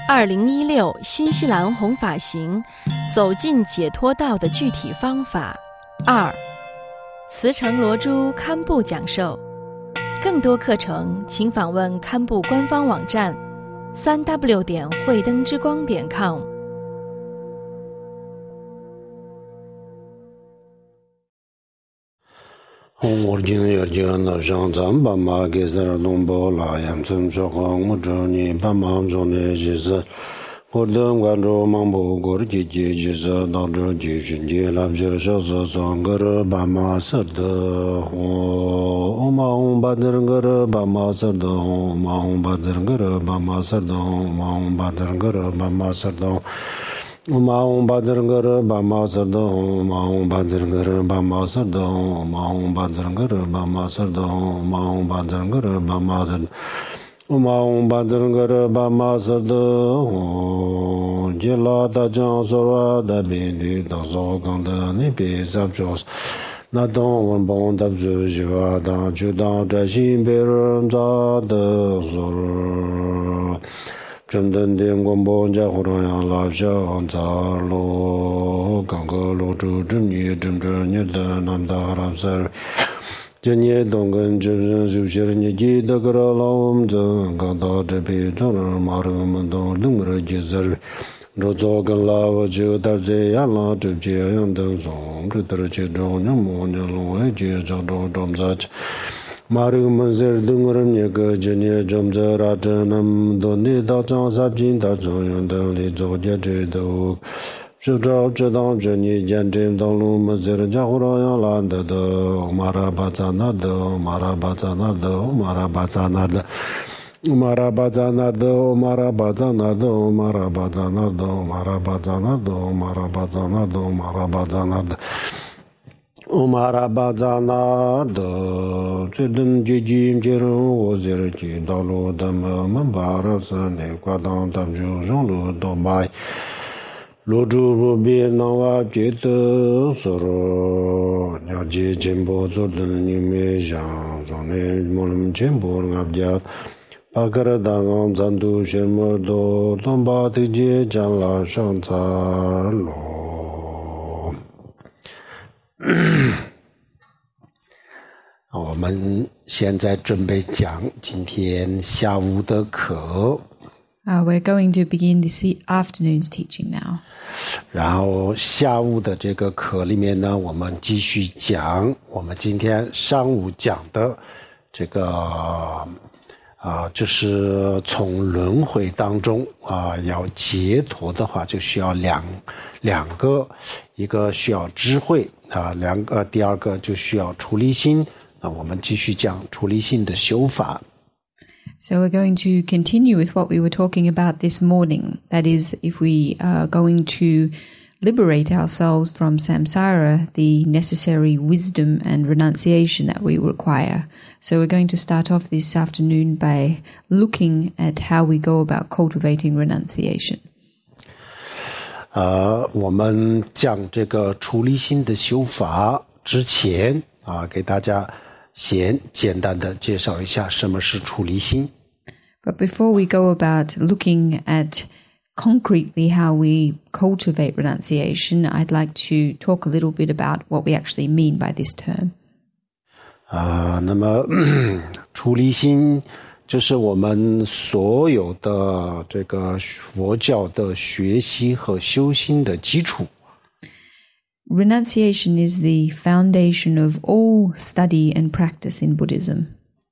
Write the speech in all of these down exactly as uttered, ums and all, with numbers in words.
二零一六新西兰弘法行走进解脱道的具体方法二，慈诚罗珠堪布讲授。更多课程请访问堪布官方网站三 w 点慧灯之光点 com。 我今也讲了上咱爸妈给咱东北拉洋村说话，我这你爸妈说的就是我等关注忙不过的姐姐就是到这几旬节来这小时上个人爸妈是的我忙把这个人爸妈是的我忙把这个人爸妈是的我忙把这个人爸妈是的Ma Om Bhadrangara Bama Sardam, Ma Om Bhadrangara Bama Sardam, Ma Om Bhadrangara Bama Sardam, Ma Om Bhadrangara Bama Sardam, Ma Om Bhadrangara Bama Sardam, Jela Da Jan Sora Da Bindi Da So Ganda Ni Pi Sab Jos, Na Dong Wan Bon Dab Zu Jiva Da Ju Da Da Shin Pe Ram Za Da Sor真正的广播家伙让养老小杂罗刚个罗主真你真正你的南大拉塞今年东跟真正有些人你记得个老我们这刚到这边从那马人们都弄个节日若做跟老我就到这样了这这样的从这得这种你么你龙来接着都这么着Maru Mazer Dunguram Yaga Janya Jamza Rajanam Doni Dachang Sabjin Dachang Yandang Li Zodya Jedo Shudra Chedang Jani Janjim Danglu Mazer Jahura Yalanda Do Mara Bazanada Mara Bazanada Mara Bazanada Mara Bazanada Mara Bazanada Mara Bazanada Mara Bazanada Mara Bazanada Mara Bazanada Umara Bazana de Chidum Jijim Jirum was there Dalo Dama Mambara Sane Quadam Tamju Jean Lu Dombai Loju Rubi Nawa Jit Soro Yaji Jimbo Jordan Nime Jean Zone Molum Jimbo Ngabjat Pakara Dangam Zandu Shermodo Domba Tiji Janla Shantar Lo我们现在准备讲今天下午的课。 Uh, we're going to begin this afternoon's teaching now. 然后下午的这个课里面呢，我们继续讲我们今天上午讲的这个啊、呃，就是从轮回当中啊、呃、要解脱的话，就需要两两个，一个需要智慧。啊，两个，第二个就需要出离心。那我们继续讲出离心的修法。 So we're going to continue with what we were talking about this morning. That is, if we are going to liberate ourselves from samsara, the necessary wisdom and renunciation that we require. So we're going to start off this afternoon by looking at how we go about cultivating renunciation. 呃，我们讲这个出离心的修法之前啊，给大家先简单的介绍一下什么是出离心。 But before we go about looking at concretely how we cultivate renunciation, I'd like to talk a little bit about what we actually mean by this term. 啊，那么出离心就是我们所有的这个佛教的学习和修心的基础。 Renunciation is the foundation of all study and practice in Buddhism.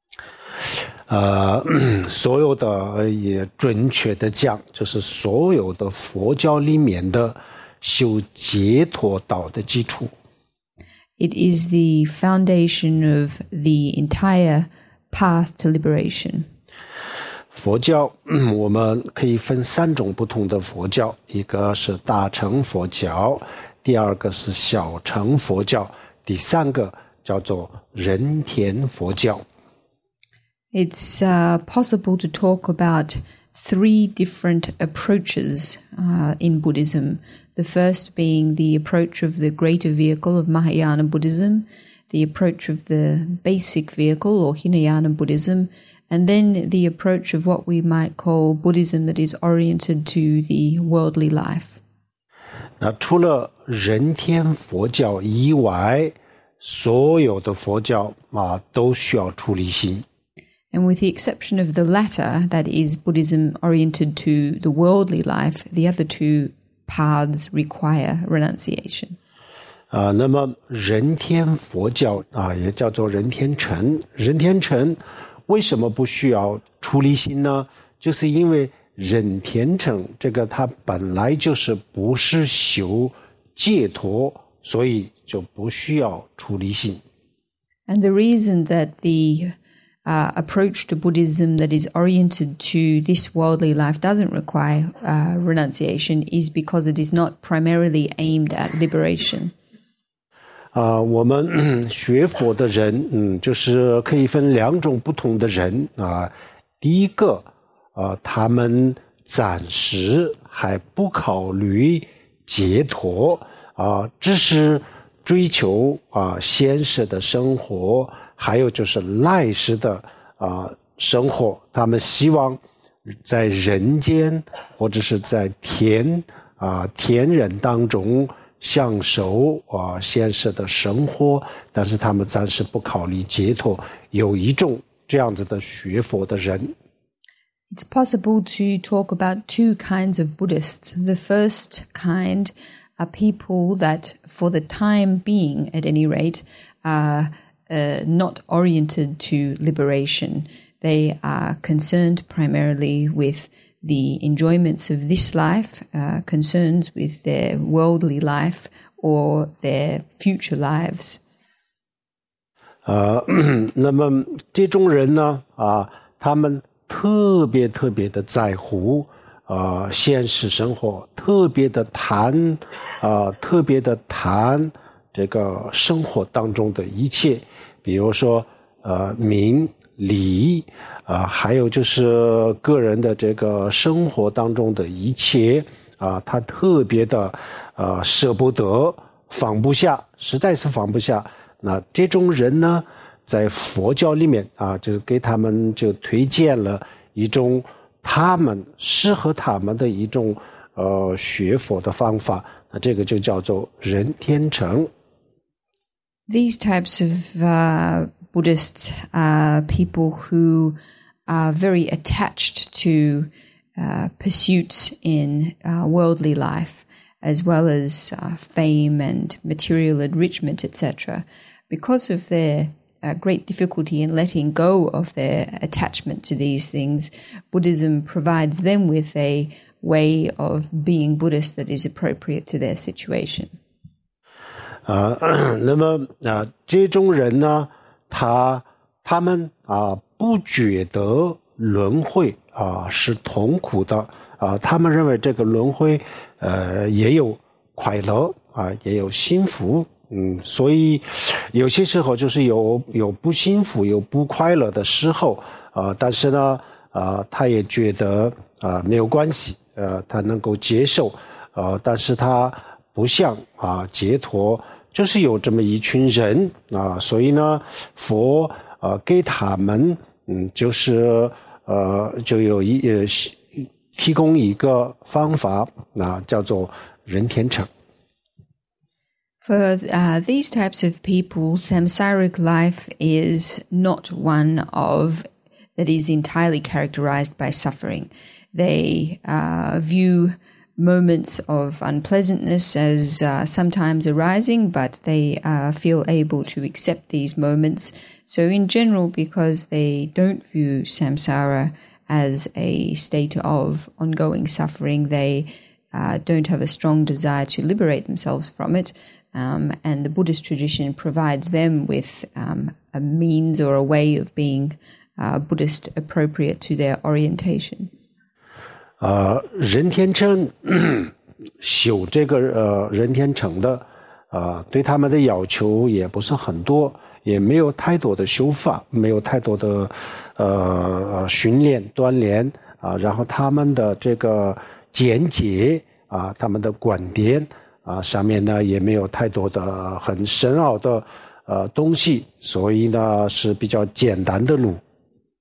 呃，所有的也准确的讲，就是所有的佛教里面的修解脱道的基础。 It is the foundation of the entire path to liberation. 佛教我们可以分三种不同的佛教，一个是大乘佛教，第二个是小乘佛教，第三个叫做人天佛教。 It's uh, possible to talk about three different approaches uh, in Buddhism. The first being the approach of the greater vehicle of Mahayana Buddhism, the approach of the basic vehicle or Hinayana Buddhism, And then the approach of what we might call Buddhism that is oriented to the worldly life. 那除了人天佛教以外，所有的佛教啊都需要出离心。 And with the exception of the latter, that is Buddhism oriented to the worldly life, the other two paths require renunciation. 啊，那么人天佛教啊，也叫做人天乘，人天乘为什么不需要出离心呢？就是因为人天乘这个它本来就是不是修解脱，所以就不需要出离心。 And the reason that the uh, approach to Buddhism that is oriented to this worldly life doesn't require uh, renunciation is because it is not primarily aimed at liberation. 啊、呃，我们学佛的人，嗯，就是可以分两种不同的人啊、呃。第一个，啊、呃，他们暂时还不考虑解脱啊、呃，只是追求啊、呃、现实的生活，还有就是来世的啊、呃、生活。他们希望在人间或者是在天啊、呃、天人当中。享受啊现实的生活，但是他们暂时不考虑解脱。有一种这样子的学佛的人。 It's possible to talk about two kinds of Buddhists. The first kind are people that, for the time being, at any rate, are uh, not oriented to liberation. They are concerned primarily with the enjoyments of this life, uh, concerns with their worldly life or their future lives. 呃，那么这种人呢，啊，他们特别特别的在乎啊、呃、现实生活，特别的谈啊、呃，特别的谈这个生活当中的一切，比如说呃名利。啊，还有就是个人的这个生活当中的一切啊，他特别的呃舍不得，放不下，实在是放不下。那这种人呢，在佛教里面啊，就是给他们就推荐了一种他们适合他们的一种呃学佛的方法，那这个就叫做人天乘。 These types of uh, Buddhists are people who are very attached to uh, pursuits in uh, worldly life, as well as uh, fame and material enrichment, et cetera. Because of their uh, great difficulty in letting go of their attachment to these things, Buddhism provides them with a way of being Buddhist that is appropriate to their situation. 啊、呃，那么啊、呃，这种人呢，他他们啊。不觉得轮回啊是痛苦的啊，他们认为这个轮回呃也有快乐啊，也有幸福，嗯，所以有些时候就是有有不幸福、有不快乐的时候啊，但是呢啊，他也觉得啊没有关系，呃，他能够接受，呃，但是他不想啊解脱，就是有这么一群人啊，所以呢，佛啊给他们。嗯，就是呃，就有一呃提供一个方法，那叫做人天乘。 For uh, these types of people, samsaric life is not one of that is entirely characterized by suffering. They uh, view moments of unpleasantness as uh, sometimes arising, but they uh, feel able to accept these moments. So in general, because they don't view samsara as a state of ongoing suffering, they uh, don't have a strong desire to liberate themselves from it. Um, and the Buddhist tradition provides them with um, a means or a way of being uh, Buddhist appropriate to their orientation. 呃，人天乘修这个呃人天乘的啊、呃，对他们的要求也不是很多，也没有太多的修法，没有太多的呃训练锻炼啊、呃，然后他们的这个见解啊、呃，他们的观点啊、呃，上面呢也没有太多的很深奥的呃东西，所以呢是比较简单的路。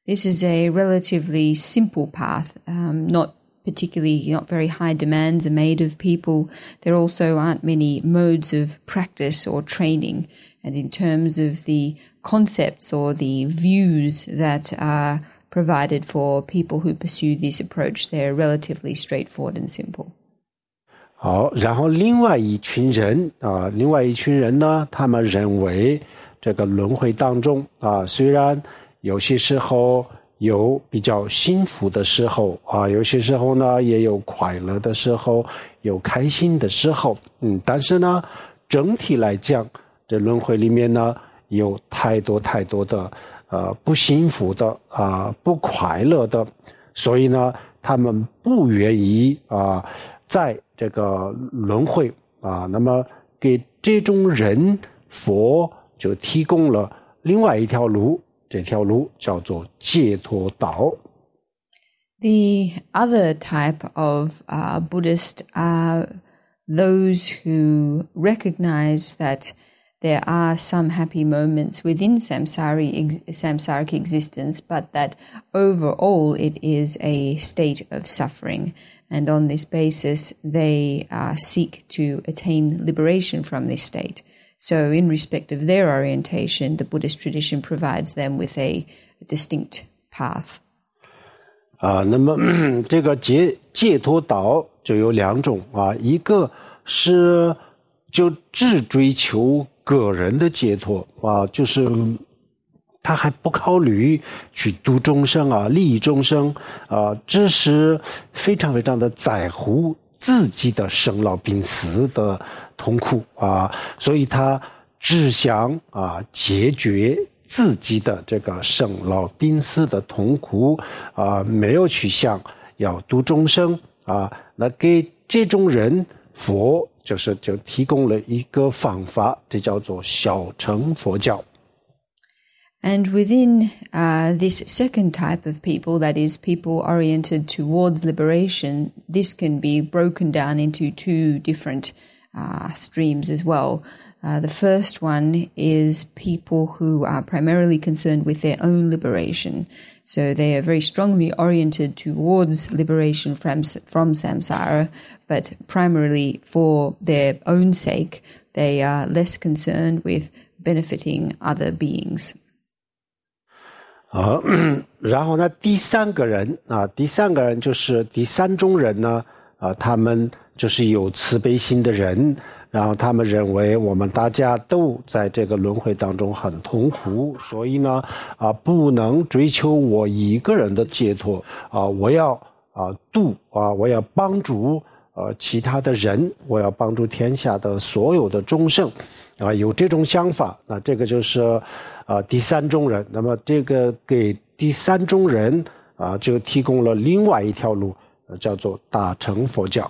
This is a relatively simple path, um, not particularly, not very high demands are made of people. There also aren't many modes of practice or training. And in terms of the concepts or the views that are provided for people who pursue this approach, they're relatively straightforward and simple. 好，然后另外一群人啊，另外一群人呢，他们认为这个轮回当中啊，虽然有些时候有比较幸福的时候啊，有些时候呢也有快乐的时候，有开心的时候，嗯，但是呢，整体来讲，这轮回里面呢有太多太多的呃不幸福的啊、不快乐的，所以呢，他们不愿意啊在这个轮回啊，那么给这种人，佛就提供了另外一条路。这条路叫做解脱道。 The other type of uh, Buddhist are those who recognize that there are some happy moments within samsari, samsaric existence, but that overall it is a state of suffering. And on this basis, they uh, seek to attain liberation from this state. So in respect of their orientation, the Buddhist tradition provides them with a distinct path. 啊，那么这个解解脱道就有两种啊，一个是就只追求个人的解脱啊，就是他还不考虑去度众生啊，利益众生啊，只是非常非常的在乎自己的生老病死的痛苦啊，所以他只想啊解决自己的这个生老病死的痛苦啊，没有去想要度众生啊。那给这种人，佛就是就提供了一个方法，这叫做小乘佛教。 And within uh, this second type of people, that is, people oriented towards liberation, this can be broken down into two different uh, streams as well. Uh, the first one is people who are primarily concerned with their own liberation. So they are very strongly oriented towards liberation from, from samsara, but primarily for their own sake, they are less concerned with benefiting other beings. 啊，然后呢，第三个人啊，第三个人就是第三种人呢，啊，他们就是有慈悲心的人，然后他们认为我们大家都在这个轮回当中很痛苦，所以呢，啊，不能追求我一个人的解脱啊，我要啊度啊，我要帮助呃其他的人，我要帮助天下的所有的众生，啊，有这种想法，那这个就是。啊，第三种人，那么这个给第三种人啊，就提供了另外一条路，叫做大乘佛教。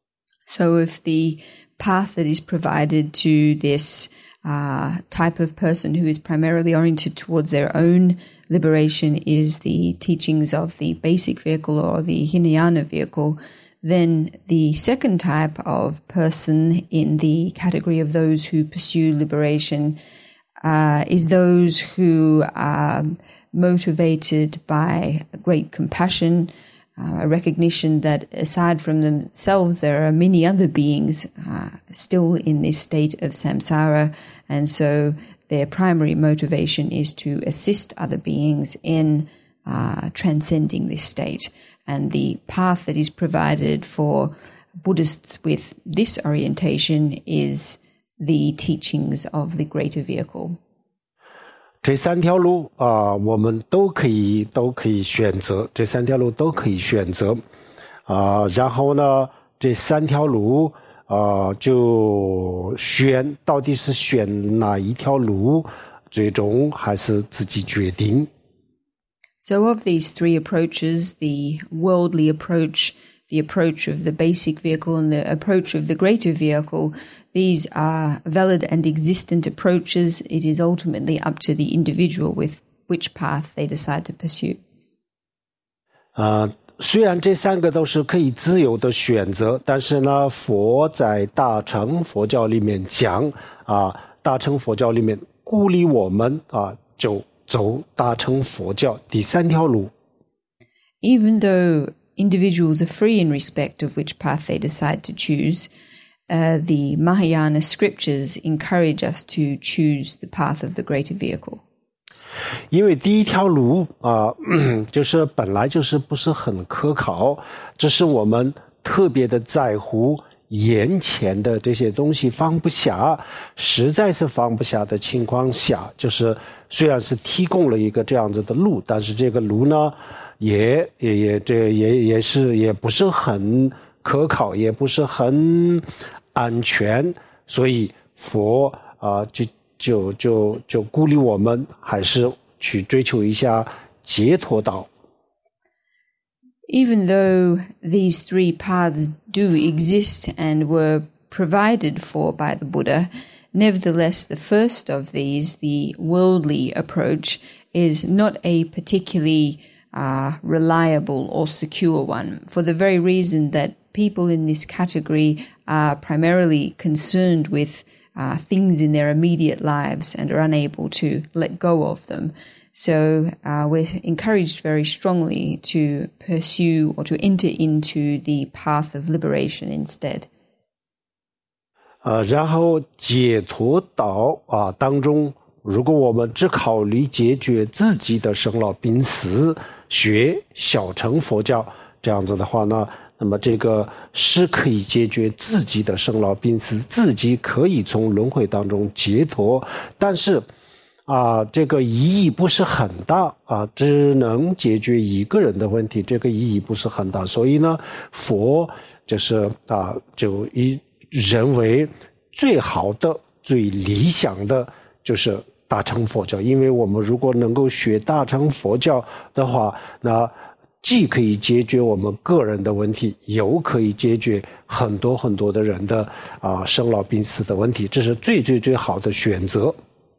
So if the path that is provided to this uh, type of person who is primarily oriented towards their own liberation is the teachings of the basic vehicle or the Hinayana vehicle, then the second type of person in the category of those who pursue liberation Uh, is those who are motivated by great compassion, uh, a recognition that aside from themselves, there are many other beings uh, still in this state of samsara, and so their primary motivation is to assist other beings in uh, transcending this state. And the path that is provided for Buddhists with this orientation is the teachings of the greater vehicle. 这三条路啊、呃，我们都可以都可以选择，这三条路都可以选择啊、呃。然后呢，这三条路啊、呃，就选到底是选哪一条路，最终还是自己决定。 So of these three approaches, the worldly approach, the approach of the basic vehicle, and the approach of the greater vehicle, these are valid and existent approaches. It is ultimately up to the individual with which path they decide to pursue. 啊、呃，虽然这三个都是可以自由的选择，但是呢，佛在大乘佛教里面讲啊，大乘佛教里面鼓励我们啊，就走大乘佛教第三条路。 Even though individuals are free in respect of which path they decide to choose, uh, the Mahayana scriptures encourage us to choose the path of the greater vehicle. 因为第一条路啊、呃，就是本来就是不是很可靠，只是我们特别的在乎眼前的这些东西放不下，实在是放不下的情况下，就是虽然是提供了一个这样子的路，但是这个路呢，也也也这也也是也不是很可靠，也不是很安全，所以佛啊、呃、就就就就鼓励我们还是去追求一下解脱道。 Even though these three paths do exist and were provided for by the Buddha, nevertheless the first of these, the worldly approach, is not a particularly uh, reliable or secure one, for the very reason that people in this category are primarily concerned with uh, things in their immediate lives and are unable to let go of them. So uh, we're encouraged very strongly to pursue or to enter into the path of liberation instead. 呃，然后解脱道啊当中，如果我们只考虑解决自己的生老病死，学小乘佛教这样子的话呢，那么这个是可以解决自己的生老病死，自己可以从轮回当中解脱，但是啊，这个意义不是很大啊，只能解决一个人的问题，这个意义不是很大，所以呢，佛就是啊，就以认为最好的、最理想的就是大乘佛教，因为我们如果能够学大乘佛教的话，那既可以解决我们个人的问题，又可以解决很多很多的人的啊生老病死的问题，这是最最最好的选择。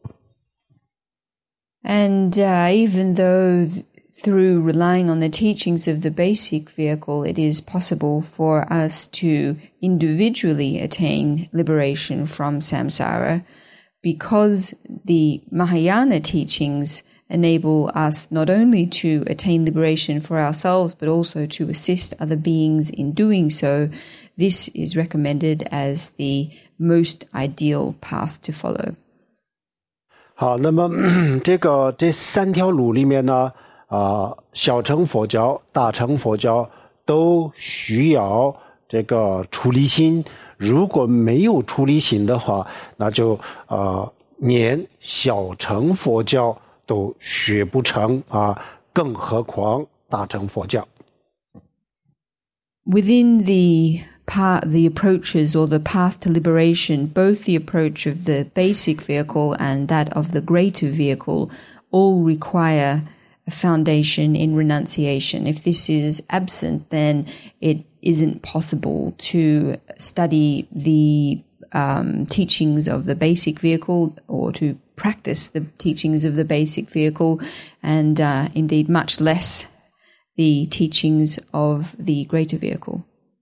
And uh, even though th- through relying on the teachings of the basic vehicle, it is possible for us to individually attain liberation from samsara, because the Mahayana teachings enable us not only to attain liberation for ourselves, but also to assist other beings in doing so, this is recommended as the most ideal path to follow. 好，那么这个这三条路里面呢，啊、呃，小乘佛教、大乘佛教都需要这个出离心。如果没有出离心的话，那就呃连小乘佛教都学不成啊，更何况大乘佛教。 Within the path, the approaches or the path to liberation, both the approach of the basic vehicle and that of the greater vehicle all require a foundation in renunciation. If this is absent, then it isn't possible to study the um, teachings of the basic vehicle or to practice the teachings of the basic vehicle, and uh, indeed much less the teachings of the greater vehicle.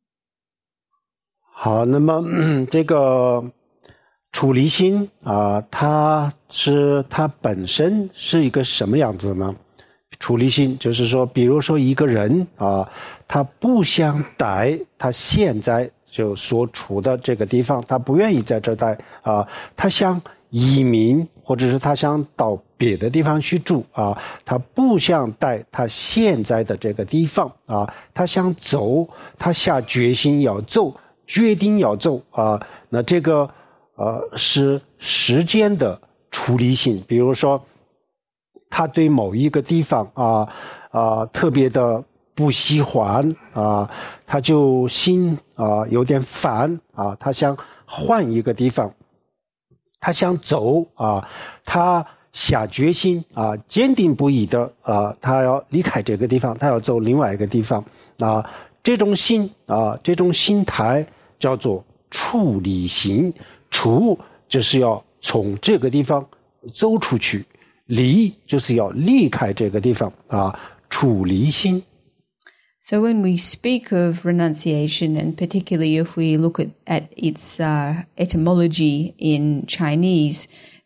好，那么这个出离心啊、呃，它是它本身是一个什么样子呢？出离心就是说，比如说一个人啊，他不想待他现在就所处的这个地方，他不愿意在这待啊，他想移民，或者是他想到别的地方去住啊，他不想待他现在的这个地方啊，他想走，他下决心要走，决定要走啊，那这个呃是时间的出离心，比如说他对某一个地方啊啊特别的不喜欢啊，他就心啊有点烦啊，他想换一个地方。他想走啊，他下决心啊，坚定不移的啊，他要离开这个地方，他要走另外一个地方啊。这种心啊，这种心态叫做出离心。出就是要从这个地方走出去，离就是要离开这个地方啊，出离心。 So when we speak of renunciation, and particularly if we look at, at its uh, etymology in Chinese,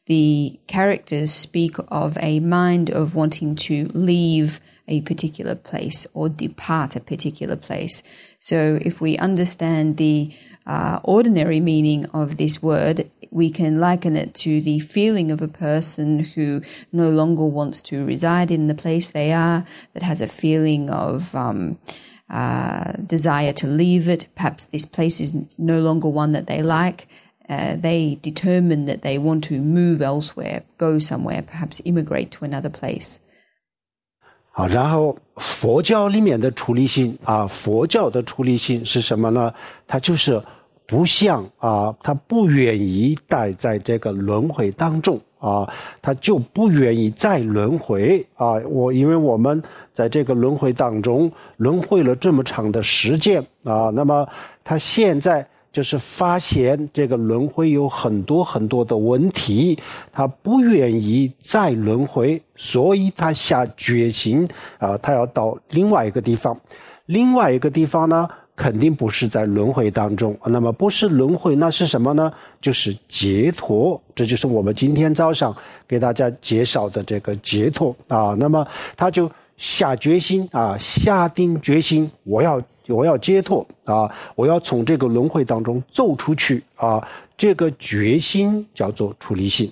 the characters speak of a mind of wanting to leave a particular place or depart a particular place. So if we understand the uh, ordinary meaning of this word, we can liken it to the feeling of a person who no longer wants to reside in the place they are, that has a feeling of um, uh, desire to leave it. Perhaps this place is no longer one that they like. Uh, they determine that they want to move elsewhere, go somewhere, perhaps immigrate to another place. 好，然后佛教里面的出离心啊，佛教的出离心是什么呢？它就是不想啊，他不愿意待在这个轮回当中啊，他就不愿意再轮回啊。我因为我们在这个轮回当中轮回了这么长的时间啊，那么他现在就是发现这个轮回有很多很多的问题，他不愿意再轮回，所以他下决心啊，他要到另外一个地方。另外一个地方呢，肯定不是在轮回当中，那么不是轮回，那是什么呢？就是解脱，这就是我们今天早上给大家介绍的这个解脱啊。那么他就下决心啊，下定决心，我要我要解脱啊，我要从这个轮回当中走出去啊，这个决心叫做出离心。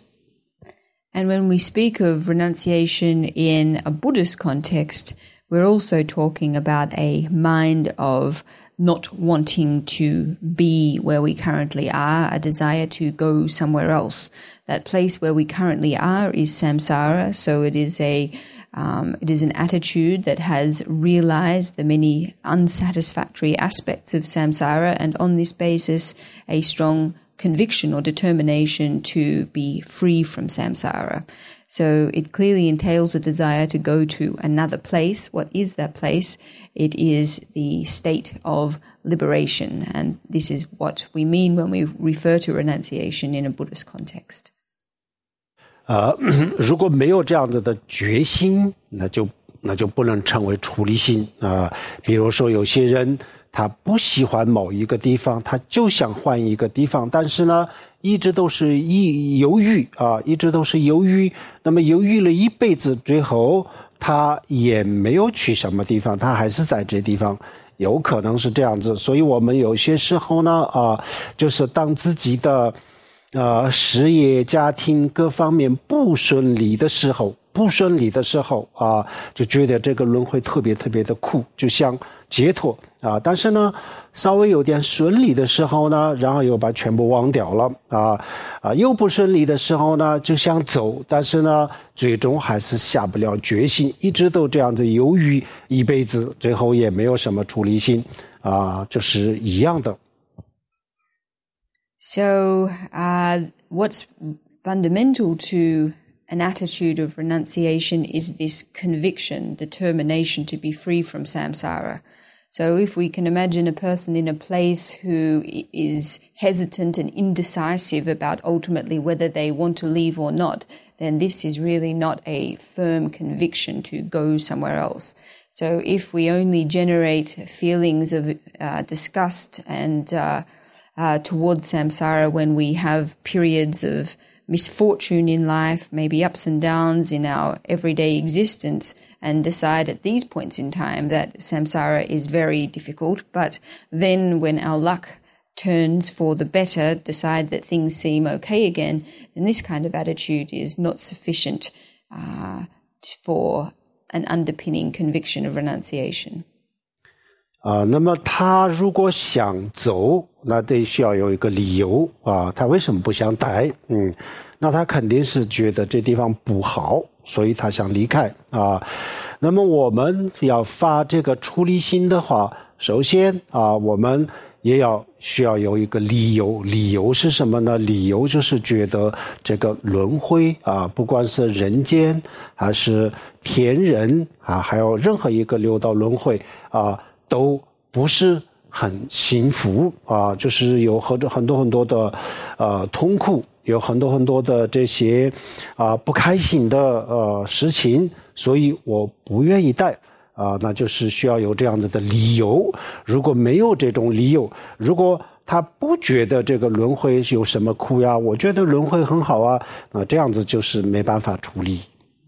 And when we speak of renunciation in a Buddhist context, we're also talking about a mind of not wanting to be where we currently are, a desire to go somewhere else. That place where we currently are is samsara, so it is a um, it is an attitude that has realized the many unsatisfactory aspects of samsara, and on this basis, a strong conviction or determination to be free from samsara. So it clearly entails a desire to go to another place. What is that place? It is the state of liberation. And this is what we mean when we refer to renunciation in a Buddhist context. 呃，如果没有这样子的决心，那就那就不能成为出离心啊、呃。比如说有些人他不喜欢某一个地方，他就想换一个地方，但是呢一直都是一犹豫啊，一直都是犹豫，那么犹豫了一辈子，最后他也没有去什么地方，他还是在这地方，有可能是这样子。所以我们有些时候呢啊，就是当自己的呃事业、家庭各方面不顺利的时候，不顺利的时候啊，就觉得这个轮回特别特别的苦，就像解脱啊。但是呢稍微有点顺利的时候呢，然后又把全部忘掉了啊啊，又不顺利的时候呢，就想走，但是呢，最终还是下不了决心，一直都这样子犹豫一辈子，最后也没有什么出离心啊，就是一样的。 So, uh, what's fundamental to an attitude of renunciation is this conviction, determination to be free from samsara. So if we can imagine a person in a place who is hesitant and indecisive about ultimately whether they want to leave or not, then this is really not a firm conviction to go somewhere else. So if we only generate feelings of uh, disgust and uh, uh, towards samsara when we have periods of misfortune in life, maybe ups and downs in our everyday existence, and decide at these points in time that samsara is very difficult, but then when our luck turns for the better, decide that things seem okay again, then this kind of attitude is not sufficient uh, for an underpinning conviction of renunciation. 啊、呃，那么他如果想走，那得需要有一个理由啊，他为什么不想待？嗯，那他肯定是觉得这地方不好，所以他想离开啊。那么我们要发这个出离心的话，首先啊，我们也要需要有一个理由。理由是什么呢？理由就是觉得这个轮回啊，不管是人间还是天人啊，还有任何一个六道轮回啊，都不是很幸福啊，就是有很多很多很多的呃痛苦，有很多很多的这些啊不开心的呃事情，所以我不愿意待啊，那就是需要有这样子的理由。如果没有这种理由，如果他不觉得这个轮回有什么苦呀，我觉得轮回很好啊，那这样子就是没办法处理。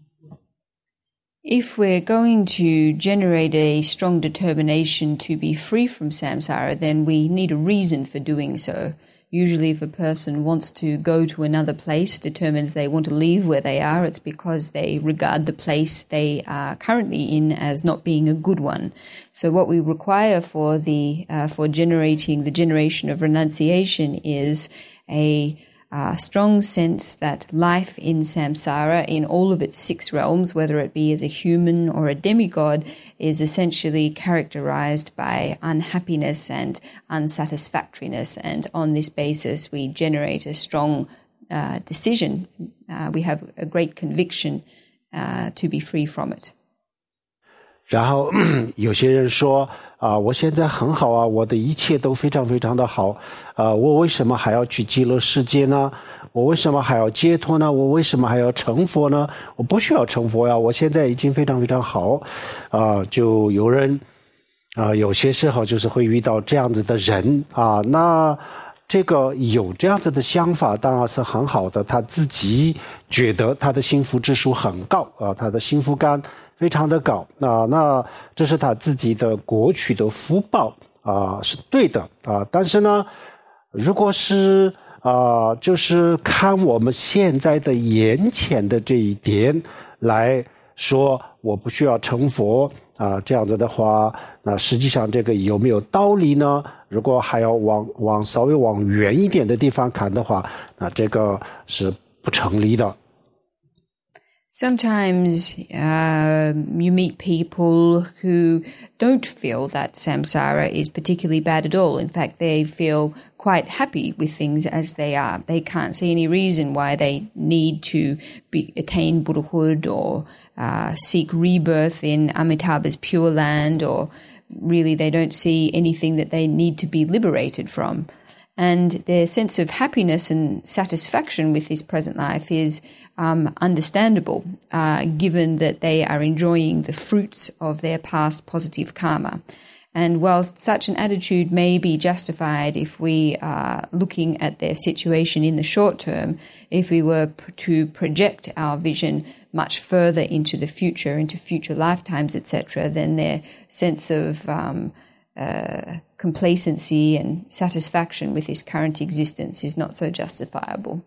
If we're going to generate a strong determination to be free from samsara, then we need a reason for doing so. Usually if a person wants to go to another place, determines they want to leave where they are, it's because they regard the place they are currently in as not being a good one. So what we require for the uh, for generating the generation of renunciation is a Uh, strong sense that life in samsara, in all of its six realms, whether it be as a human or a demigod, is essentially characterized by unhappiness and unsatisfactoriness. And on this basis, we generate a strong uh, decision. Uh, we have a great conviction uh, to be free from it. 然后有些人说啊，我现在很好啊，我的一切都非常非常的好啊，我为什么还要去极乐世界呢？我为什么还要解脱呢？我为什么还要成佛呢？我不需要成佛呀，我现在已经非常非常好啊。就有人啊，有些时候就是会遇到这样子的人啊，那这个有这样子的想法当然是很好的，他自己觉得他的幸福指数很高啊，他的幸福感非常的高啊，那这是他自己的过去的福报啊，是对的啊。但是呢，如果是啊，就是看我们现在的眼前的这一点来说，我不需要成佛啊，这样子的话，那实际上这个有没有道理呢？如果还要往往稍微往远一点的地方看的话，那这个是不成立的。 Sometimes uh, you meet people who don't feel that samsara is particularly bad at all. In fact, they feel quite happy with things as they are. They can't see any reason why they need to be, attain Buddhahood or uh, seek rebirth in Amitabha's Pure Land, or really they don't see anything that they need to be liberated from. And their sense of happiness and satisfaction with this present life is um, understandable, uh, given that they are enjoying the fruits of their past positive karma. And while such an attitude may be justified if we are looking at their situation in the short term, if we were to project our vision much further into the future, into future lifetimes, et cetera, then their sense of um, uh, complacency and satisfaction with this current existence is not so justifiable.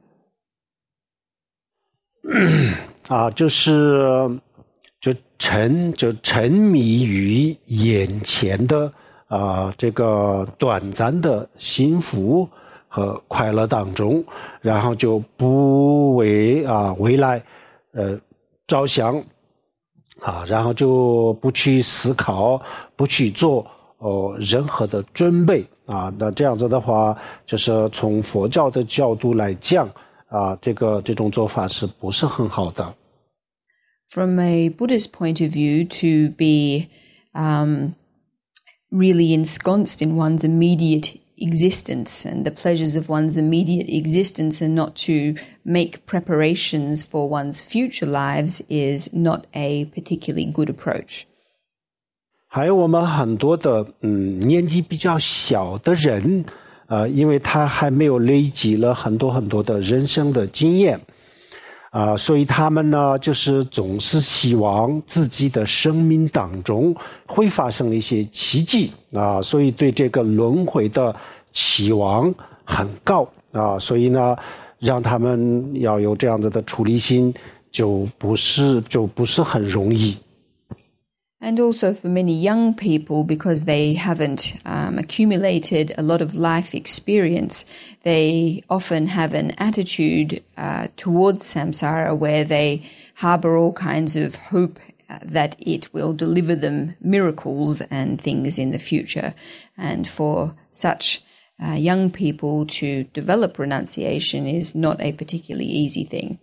啊，就是就沉就沉迷于眼前的啊这个短暂的幸福和快乐当中，然后就不为啊未来呃着想啊，然后就不去思考，不去做哦任何的准备啊。那这样子的话，就是从佛教的角度来讲啊，这个这种做法是不是很好的？ From a Buddhist point of view, to be um, really ensconced in one's immediate existence and the pleasures of one's immediate existence, and not to make preparations for one's future lives, is not a particularly good approach. 还有我们很多的嗯年纪比较小的人，呃，因为他还没有累积了很多很多的人生的经验。 啊、呃，所以他们呢，就是总是希望自己的生命当中会发生一些奇迹啊、呃，所以对这个轮回的期望很高啊、呃，所以呢，让他们要有这样子的处理心，就不是就不是很容易。 And also for many young people, because they haven't um, accumulated a lot of life experience, they often have an attitude uh, towards samsara where they harbor all kinds of hope uh, that it will deliver them miracles and things in the future. And for such uh, young people to develop renunciation is not a particularly easy thing.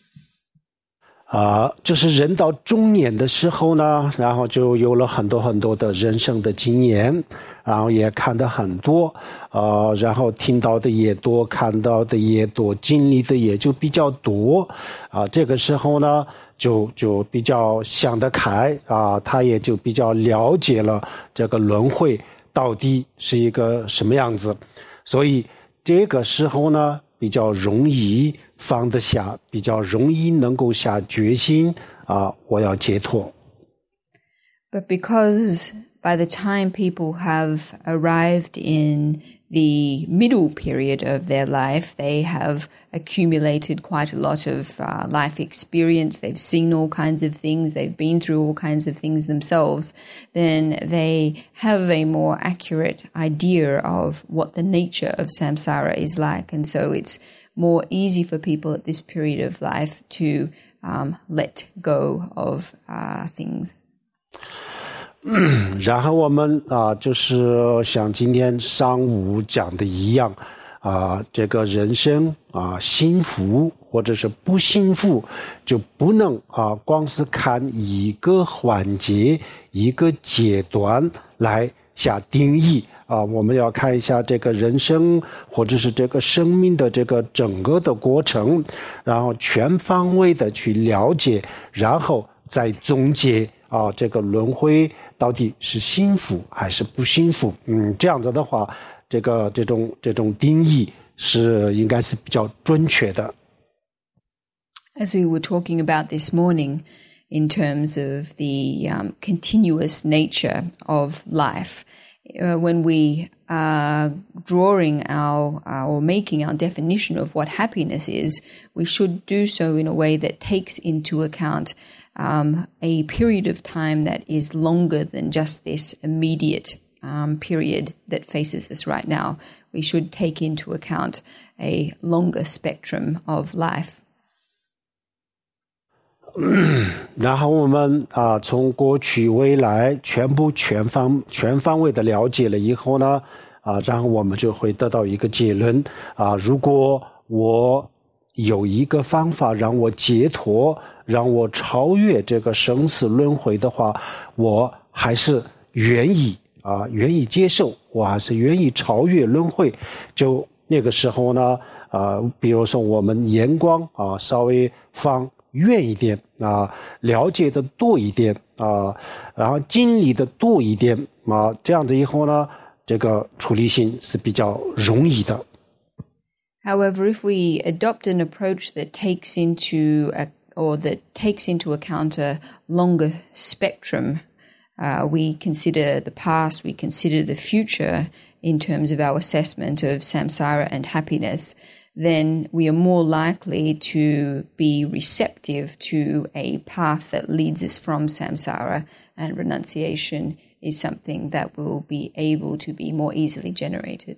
啊，就是人到中年的时候呢，然后就有了很多很多的人生的经验，然后也看得很多，呃，然后听到的也多，看到的也多，经历的也就比较多，啊，这个时候呢，就就比较想得开啊，他也就比较了解了这个轮回到底是一个什么样子。 所以这个时候呢比较容易放得下，比较容易能够下决心啊，我要解脱。 But because by the time people have arrived in the middle period of their life, they have accumulated quite a lot of uh, life experience, they've seen all kinds of things, they've been through all kinds of things themselves, then they have a more accurate idea of what the nature of samsara is like. And so it's more easy for people at this period of life to um, let go of uh, things. 然后我们啊，就是像今天上午讲的一样啊，这个人生啊，幸福或者是不幸福，就不能啊，光是看一个环节、一个阶段来下定义啊。我们要看一下这个人生或者是这个生命的这个整个的过程，然后全方位的去了解，然后再总结啊，这个轮回到底是幸福还是不幸福？嗯，这样子的话，这个这种这种定义是应该是比较准确的。 As we were talking about this morning, in terms of the um, continuous nature of life, uh, when we are drawing our uh, or making our definition of what happiness is, we should do so in a way that takes into account Um, a period of time that is longer than just this immediate um, period that faces us right now. We should take into account a longer spectrum of life. 然后我们啊，从过去未来全部全方全方位的了解了以后呢，啊，然后我们就会得到一个结论啊，如果我有一个方法让我解脱，让我超越这个生死轮回的话，我还是愿意啊，愿意接受，我还是愿意超越轮回。就那个时候呢，啊，比如说我们眼光啊稍微放远一点啊，了解的多一点啊，然后经历的多一点啊，这样子以后呢，这个处理性是比较容易的。 However, if we adopt an approach that takes into a, or that takes into account a longer spectrum, uh, we consider the past, we consider the future in terms of our assessment of samsara and happiness, then we are more likely to be receptive to a path that leads us from samsara, and renunciation is something that will be able to be more easily generated.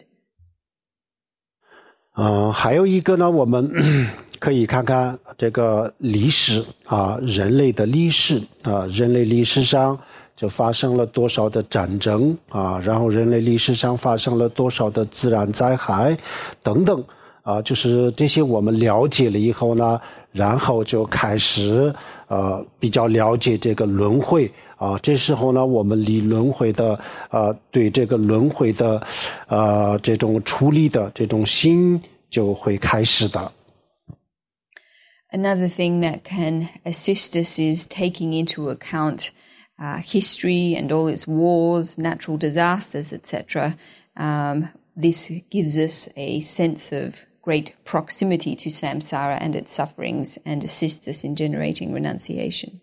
呃，还有一个呢，我们可以看看这个历史啊，人类的历史啊，人类历史上就发生了多少的战争啊，然后人类历史上发生了多少的自然灾害等等啊，就是这些我们了解了以后呢，然后就开始呃比较了解这个轮回啊，这时候呢，我们离轮回的呃对这个轮回的呃这种处理的这种心就会开始的。 Another thing that can assist us is taking into account uh, history and all its wars, natural disasters, et cetera. Um, this gives us a sense of great proximity to samsara and its sufferings and assists us in generating renunciation.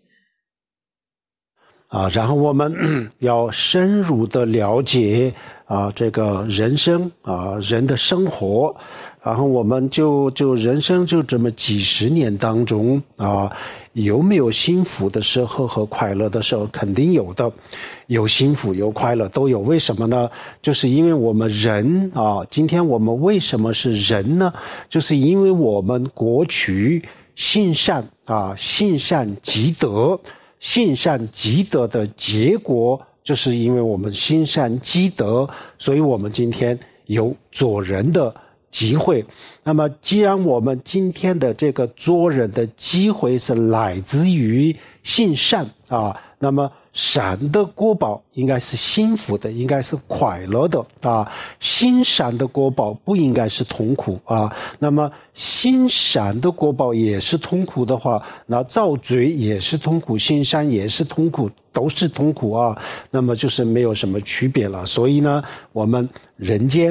啊，然后我们要深入的了解啊，这个人生啊，人的生活，然后我们就就人生就这么几十年当中啊，有没有幸福的时候和快乐的时候？肯定有的，有幸福有快乐都有。为什么呢？就是因为我们人啊，今天我们为什么是人呢？就是因为我们过去行善啊，行善积德。行善积德的结果，就是因为我们行善积德，所以我们今天有做人的机会。那么既然我们今天的这个做人的机会是来自于行善啊，那么善的果报应该是幸福的，应该是快乐的啊。行善的果报不应该是痛苦啊。那么行善的果报也是痛苦的话，那造罪也是痛苦，行善也是痛苦，都是痛苦啊。那么就是没有什么区别了。所以呢，我们人间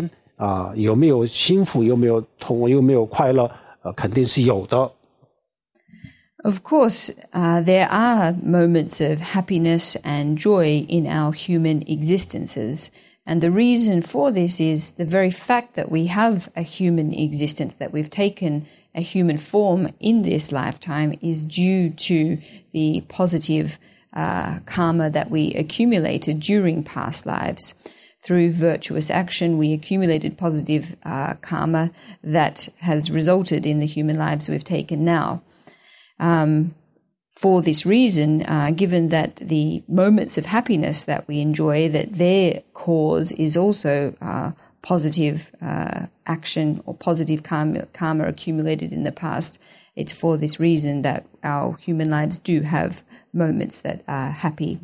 啊，有没有幸福，有没有痛，有没有快乐，呃，肯定是有的。 Of course, uh, there are moments of happiness and joy in our human existences. And the reason for this is the very fact that we have a human existence, that we've taken a human form in this lifetime is due to the positive uh, karma that we accumulated during past lives. Through virtuous action, we accumulated positive uh, karma that has resulted in the human lives we've taken now. Um, for this reason, uh, given that the moments of happiness that we enjoy, that their cause is also uh, positive uh, action or positive karma, karma accumulated in the past, it's for this reason that our human lives do have moments that are happy.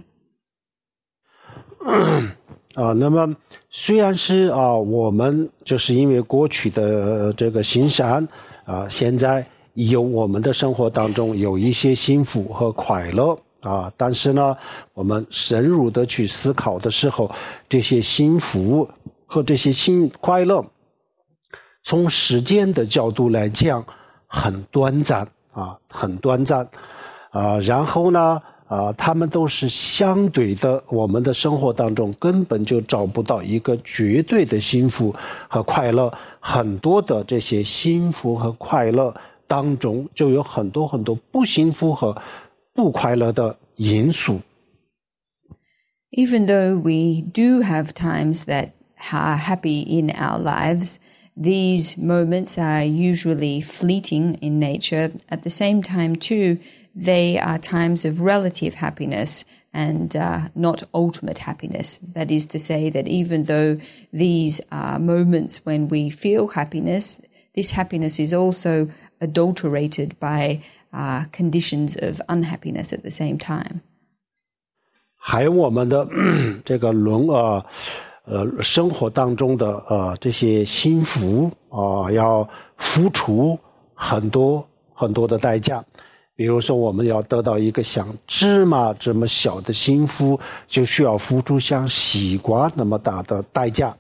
啊，那么虽然是啊，我们就是因为过去的这个行善啊，现在有我们的生活当中有一些幸福和快乐啊，但是呢，我们深入的去思考的时候，这些幸福和这些幸快乐，从时间的角度来讲，很短暂啊，很短暂啊，然后呢？啊，他们都是相对的，我们的生活当中根本就找不到一个绝对的幸福和快乐，很多的这些幸福和快乐当中就有很多很多不幸福和不快乐的因素。 Even though we do have times that are happy in our lives, these moments are usually fleeting in nature. At the same time, too, they are times of relative happiness and uh, not ultimate happiness. That is to say that even though these are moments when we feel happiness, this happiness is also adulterated by uh, conditions of unhappiness at the same time. 还有我们的这个轮呃呃生活当中的呃这些幸福啊、呃，要付出很多很多的代价。比如说，我们要得到一个像芝麻这么小的幸福，就需要付出像西瓜那么大的代价。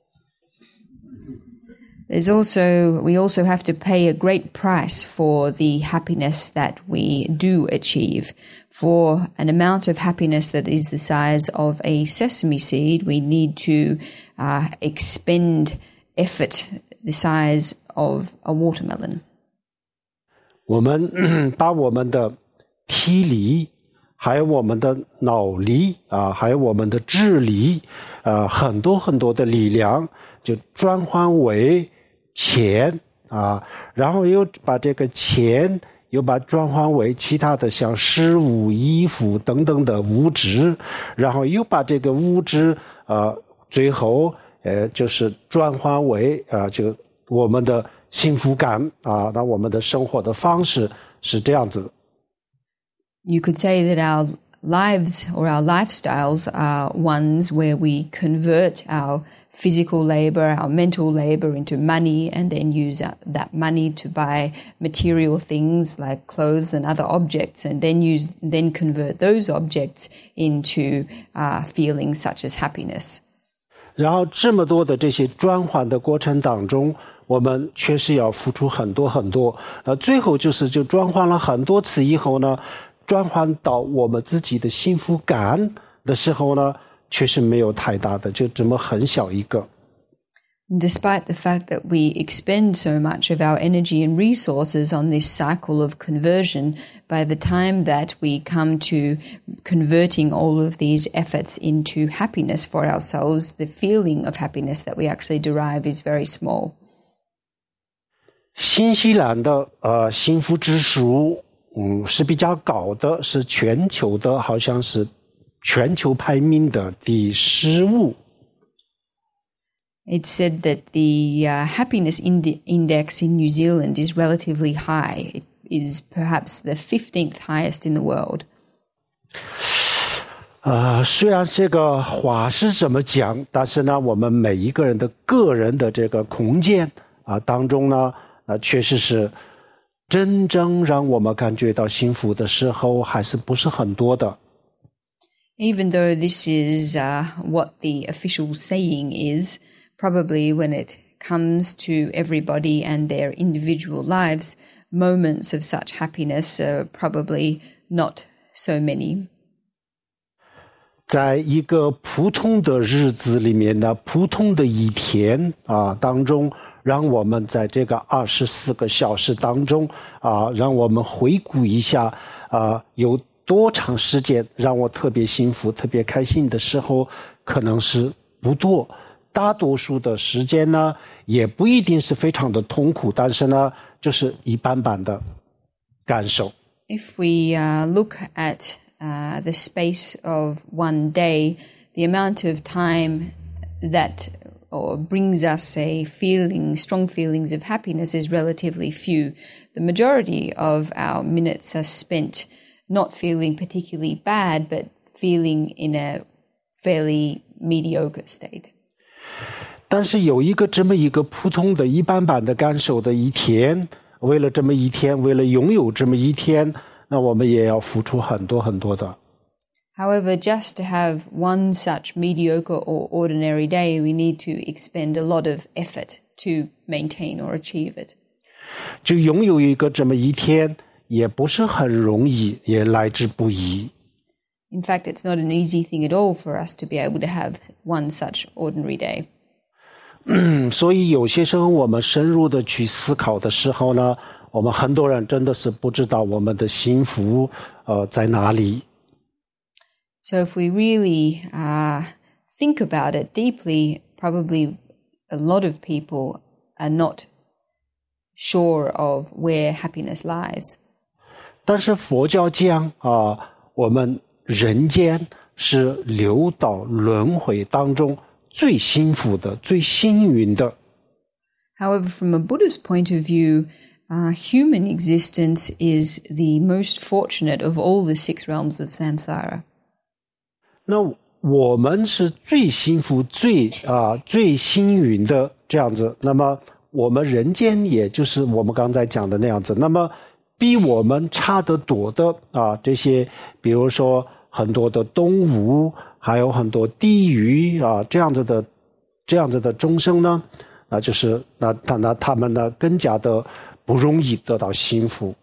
There's also, we also have to pay a great price for the happiness that we do achieve. For an amount of happiness that is the size of a sesame seed, we need to uh, expend effort the size of a watermelon. 我们把我们的体力，还有我们的脑力啊，还有我们的智力，啊，很多很多的力量，就转换为钱啊，然后又把这个钱又把转换为其他的像食物、衣服等等的物质，然后又把这个物质啊，最后呃就是转换为啊，就我们的幸福感啊，那我们的生活的方式是这样子。 You could say that our lives or our lifestyles are ones where we convert our physical labor, our mental labor into money, and then use that money to buy material things like clothes and other objects, and then use then convert those objects into uh, feelings such as happiness. 然后这么多的这些转换的过程当中，我们确实要付出很多很多。那最后就是就转换了很多次以后呢，转换到我们自己的幸福感的时候呢，确实没有太大的，就这么很小一个。 Despite the fact that we expend so much of our energy and resources on this cycle of conversion, by the time that we come to converting all of these efforts into happiness for ourselves, the feeling of happiness that we actually derive is very small. 新西兰的呃幸福指数，嗯，是比较高的，是全球的，好像是全球排名的第十五。 It's said that the uh, happiness ind- index in New Zealand is relatively high. It is perhaps the fifteenth highest in the world. 呃，虽然这个话是这么讲，但是呢，我们每一个人的个人的这个空间啊当中呢，啊，确实是真正让我们感觉到幸福的时候，还是不是很多的。 Even though this is uh, what the official saying is, probably when it comes to everybody and their individual lives, moments of such happiness are probably not so many. 在一个普通的日子里面呢，普通的一天啊当中，让我们在这个二十四个小时当中啊，让我们回顾一下啊，有多长时间让我特别幸福、特别开心的时候，可能是不多。大多数的时间呢，也不一定是非常的痛苦，但是呢，就是一般般的感受。 If we uh, look at uh, the space of one day, the amount of time that or brings us a feeling, strong feelings of happiness is relatively few. The majority of our minutes are spent not feeling particularly bad, but feeling in a fairly mediocre state. 但是有一个这么一个普通的一般般的感受的一天，为了这么一天，为了拥有这么一天，那我们也要付出很多很多的。 However, just to have one such mediocre or ordinary day, we need to expend a lot of effort to maintain or achieve it. 就拥有一个这么一天，也不是很容易，也来之不易。 In fact, it's not an easy thing at all for us to be able to have one such ordinary day. 所以有些时候我们深入的去思考的时候呢，我们很多人真的是不知道我们的幸福呃在哪里。 So if we really uh, think about it deeply, probably a lot of people are not sure of where happiness lies. 但是佛教讲啊，我们人间是六道轮回当中最幸福的、最幸运的。 However, from a Buddhist point of view, uh, human existence is the most fortunate of all the six realms of samsara. 那我们是最幸福、最啊最幸运的这样子。那么我们人间也就是我们刚才讲的那样子。那么比我们差得多的啊这些，比如说很多的动物，还有很多地狱啊这样子的这样子的众生呢，那就是那他那他们呢更加的不容易得到幸福。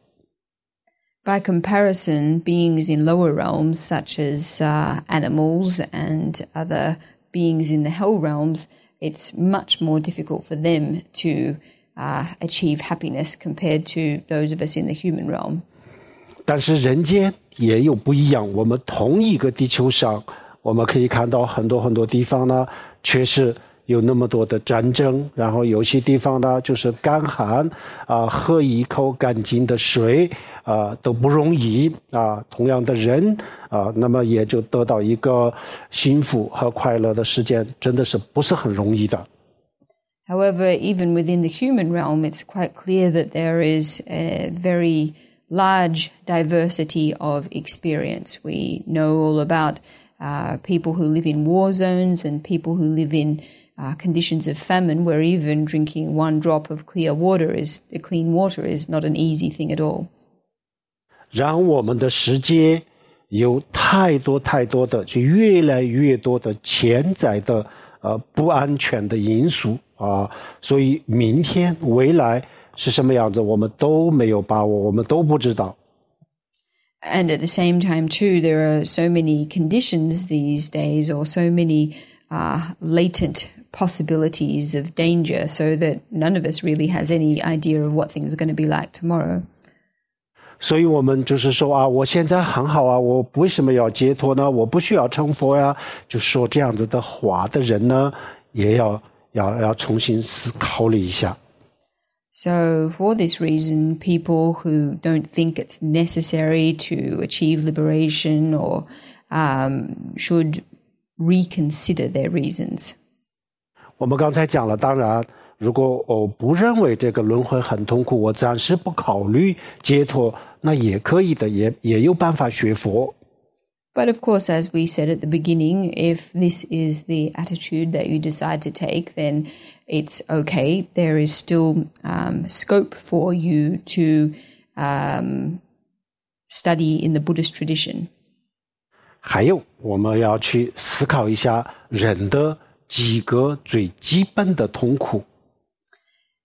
By comparison, beings in lower realms, such as uh, animals and other beings in the hell realms, it's much more difficult for them to uh, achieve happiness compared to those of us in the human realm. 但是人间也有不一样，我们同一个地球上，我们可以看到很多很多地方呢，确实有那么多的战争，然后有些地方呢就是干旱啊、呃，喝一口干净的水啊、呃、都不容易啊、呃。同样的人啊、呃，那么也就得到一个幸福和快乐的时间，真的是不是很容易的。 However, even within the human realm, it's quite clear that there is a very large diversity of experience. We know all about uh, people who live in war zones and people who live in uh, conditions of famine, where even drinking one drop of clear water is clean water is not an easy thing at all. 然后我们的世界有太多太多的，就越来越多的潜在的呃不安全的因素啊，所以明天未来是什么样子，我们都没有把握，我们都不知道。 And at the same time, too, there are so many conditions these days, or so many uh, latent possibilities of danger, so that none of us really has any idea of what things are going to be like tomorrow. 所以我们就是说啊，我现在很好啊，我为什么要解脱呢？我不需要成佛呀。就说这样子的话的人呢，也要要要重新思考了一下。 So for this reason, people who don't think it's necessary to achieve liberation or um, should reconsider their reasons. 我们刚才讲了，当然，如果我不认为这个轮回很痛苦，我暂时不考虑解脱，那也可以的，也也有办法学佛。 But of course, as we said at the beginning, if this is the attitude that you decide to take, then it's okay. There is still um, scope for you to um, study in the Buddhist tradition. 还有，我们要去思考一下人的几个最基本的痛苦。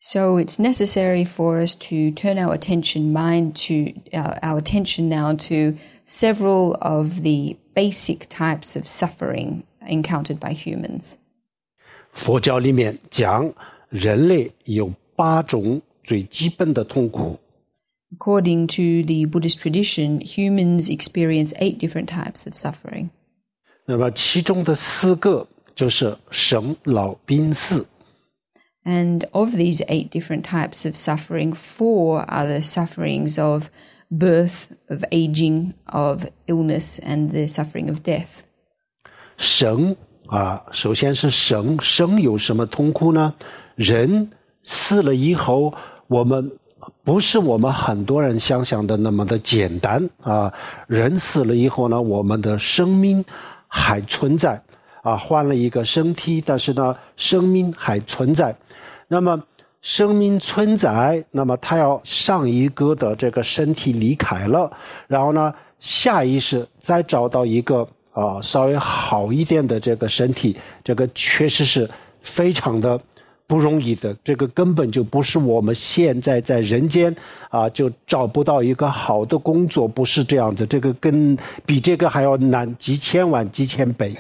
So it's necessary for us to turn our attention mind to uh, our attention now to several of the basic types of suffering encountered by humans. 佛教里面讲人类有八种最基本的痛苦。 According to the Buddhist tradition, humans experience eight different types of suffering. 那么其中的四个就是生老病死。 And of these eight different types of suffering, four are the sufferings of birth, of aging, of illness, and the suffering of death. 生啊，首先是生，生有什么痛苦呢？人死了以后，我们不是我们很多人想象的那么的简单啊。人死了以后呢，我们的生命还存在啊，换了一个身体，但是呢，生命还存在。那么生命存在，那么他要上一个的这个身体离开了，然后呢，下意识再找到一个啊稍微好一点的这个身体，这个确实是非常的不容易的。这个根本就不是我们现在在人间啊就找不到一个好的工作，不是这样子，这个跟比这个还要难几千万几千倍。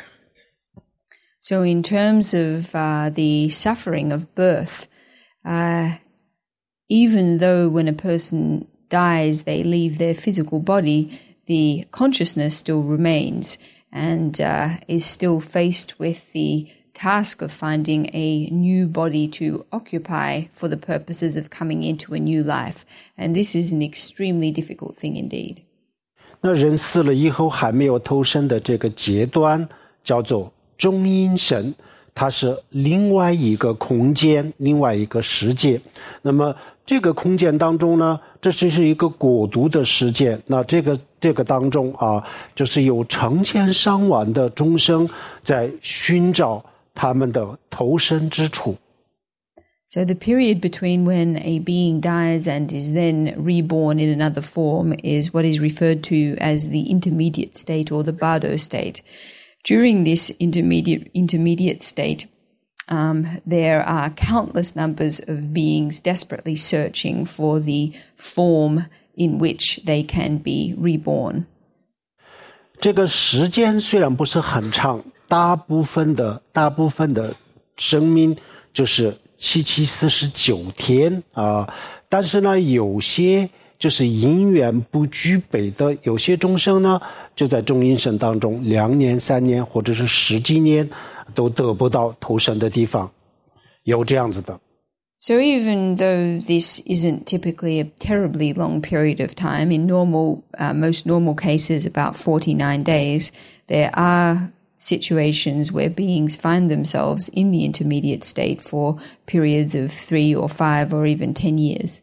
So in terms of uh, the suffering of birth, uh, even though when a person dies they leave their physical body, the consciousness still remains and uh, is still faced with the task of finding a new body to occupy for the purposes of coming into a new life. And this is an extremely difficult thing indeed. 那人死了以后还没有投生的这个阶段叫做中阴身，它是另外一个空间，另外一个世界。那么这个空间当中呢，这只是一个国度的世界。那这个这个当中啊，就是有成千上万的众生在寻找他们的投身之处。 So the period between when a being dies and is then reborn in another form is what is referred to as the intermediate state or the bardo state. During this intermediate intermediate state, um, there are countless numbers of beings desperately searching for the form in which they can be reborn. 这个时间虽然不是很长，大部分的大部分的生命就是七七四十九天啊，但是呢，有些就是因缘不具备的，有些众生呢，就在中阴身当中，两年、三年或者是十几年都得不到投生的地方，有这样子的。 So even though this isn't typically a terribly long period of time, in normal, uh, most normal cases, about forty-nine days, there are situations where beings find themselves in the intermediate state for periods of three or five or even ten years.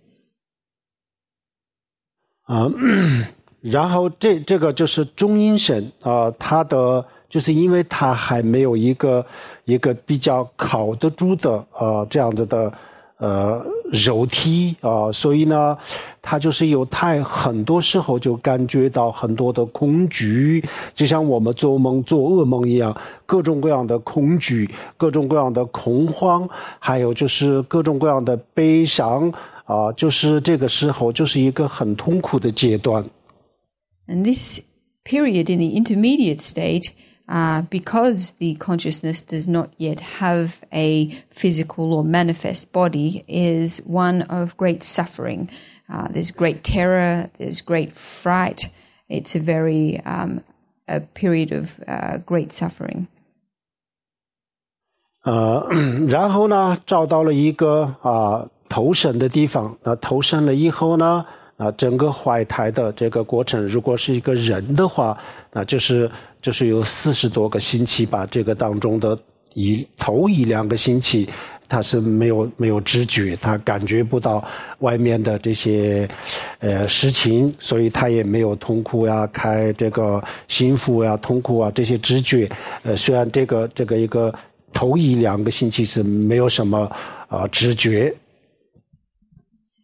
啊、呃，然后这这个就是中阴身啊、呃，它的就是因为它还没有一个一个比较靠得住的啊、呃、这样子的呃肉体啊、呃，所以呢，它就是有太很多时候就感觉到很多的恐惧，就像我们做梦做噩梦一样，各种各样的恐惧，各种各样的恐慌，还有就是各种各样的悲伤。啊，就是这个时候就是一个很痛苦的阶段。 And this period in the intermediate state, uh, because the consciousness does not yet have a physical or manifest body, is one of great suffering. Uh, there's great terror, there's great fright. It's a very um, a period of uh, great suffering. 呃，然后呢，找到了一个啊。投生的地方，那投生了以后呢，啊，整个怀胎的这个过程，如果是一个人的话，那就是就是有四十多个星期吧，这个当中的一头一两个星期，他是没有没有知觉，他感觉不到外面的这些呃事情，所以他也没有痛苦呀、开这个幸福呀、痛苦啊这些知觉。呃，虽然这个这个一个头一两个星期是没有什么啊、呃、知觉。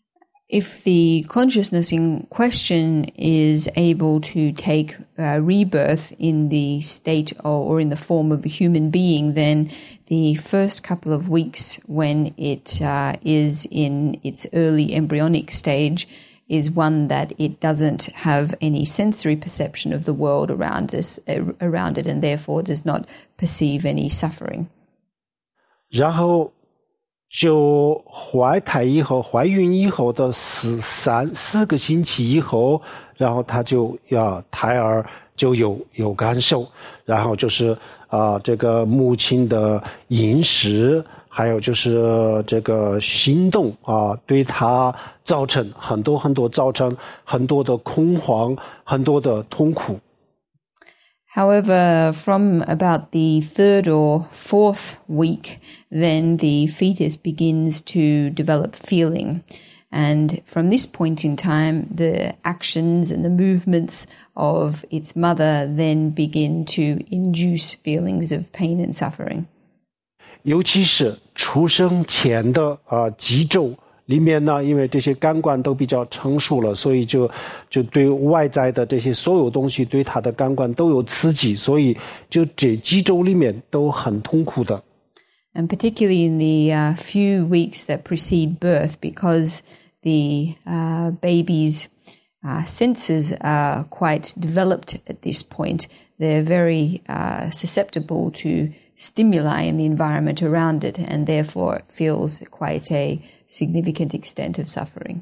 If the consciousness in question is able to take uh, rebirth in the state or, or in the form of a human being, then the first couple of weeks when it uh, is in its early embryonic stage is one that it doesn't have any sensory perception of the world around us, uh, around it, and therefore does not perceive any suffering. 然后就怀胎以后，怀孕以后的四三四个星期以后，然后他就要胎儿就有有感受，然后就是啊、呃、这个母亲的饮食，还有就是这个行动啊、呃，对他造成很多很多造成很多的恐慌，很多的痛苦。 However, from about the third or fourth week, then the fetus begins to develop feeling. And from this point in time, the actions and the movements of its mother then begin to induce feelings of pain and suffering. 尤其是出生前的啊、呃、几周里面呢，因为这些感官都比较成熟了，所以就就对外在的这些所有东西对他的感官都有刺激，所以就这几周里面都很痛苦的。 And particularly in the uh, few weeks that precede birth, because the uh, baby's uh, senses are quite developed at this point, they're very uh, susceptible to stimuli in the environment around it, and therefore it feels quite a significant extent of suffering.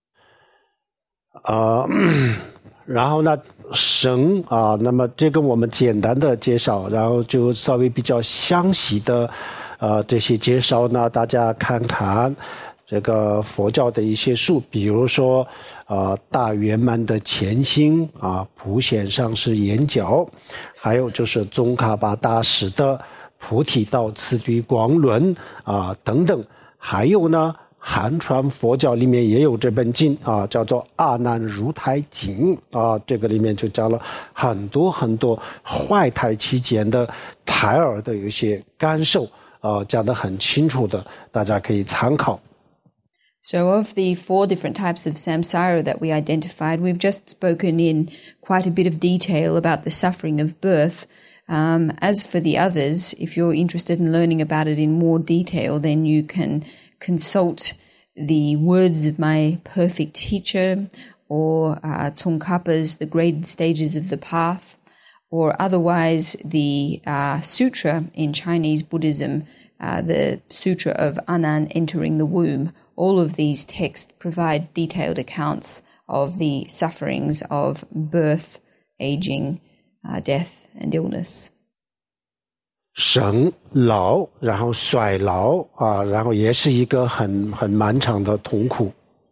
啊、呃，然后呢，生啊，那么这个我们简单的介绍，然后就稍微比较详细的，呃，这些介绍呢，大家看看这个佛教的一些书，比如说啊、呃，大圆满的前行啊，普贤上师言教，还有就是宗喀巴大师的菩提道次第光论啊等等，还有呢。汉传佛教里面也有这本经啊，叫做《阿难入胎经》啊，这个里面就讲了很多很多怀胎期间的胎儿的有一些感受啊，讲得很清楚的，大家可以参考。 So of the four different types of samsara that we identified, we've just spoken in quite a bit of detail about the suffering of birth. Um, as for the others, if you're interested in learning about it in more detail, then you can consult the words of my perfect teacher, or uh, Tsongkhapa's The Graded Stages of the Path, or otherwise the uh, sutra in Chinese Buddhism, uh, the Sutra of Anan entering the womb. All of these texts provide detailed accounts of the sufferings of birth, aging, uh, death, and illness. 生老，然后衰老啊，然后也是一个很很漫长的痛苦。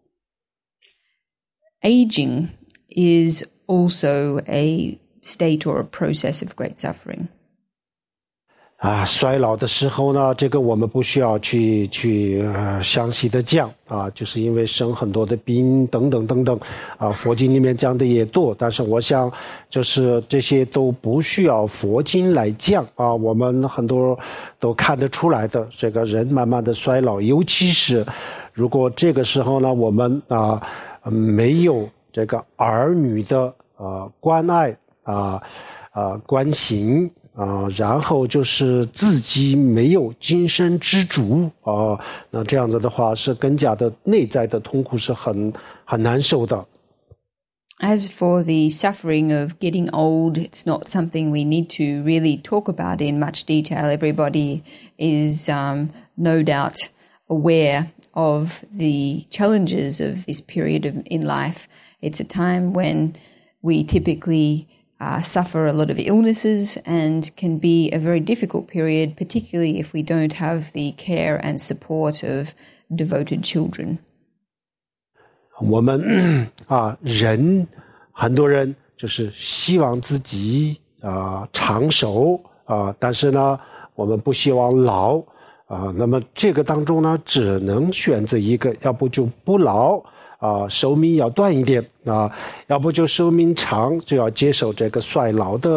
Aging is also a state or a process of great suffering. 啊，衰老的时候呢，这个我们不需要去去呃详细的讲啊，就是因为生很多的病等等等等啊，佛经里面讲的也多，但是我想就是这些都不需要佛经来讲啊，我们很多都看得出来的，这个人慢慢的衰老，尤其是如果这个时候呢，我们啊没有这个儿女的啊关爱啊啊关心。啊，然后就是自己没有精神支柱啊，那这样子的话是更加的内在的痛苦是很很难受的。 As for the suffering of getting old, it's not something we need to really talk about in much detail. Everybody is um, no doubt aware of the challenges of this period of, in life. It's a time when we typically Uh, suffer a lot of illnesses and can be a very difficult period, particularly if we don't have the care and support of devoted children. 我们啊，人很多人就是希望自己啊长寿啊，但是呢，我们不希望老啊。那么这个当中呢，只能选择一个，要不就不老。啊，寿命要短一点啊，要不就寿命长，就要接受这个衰老的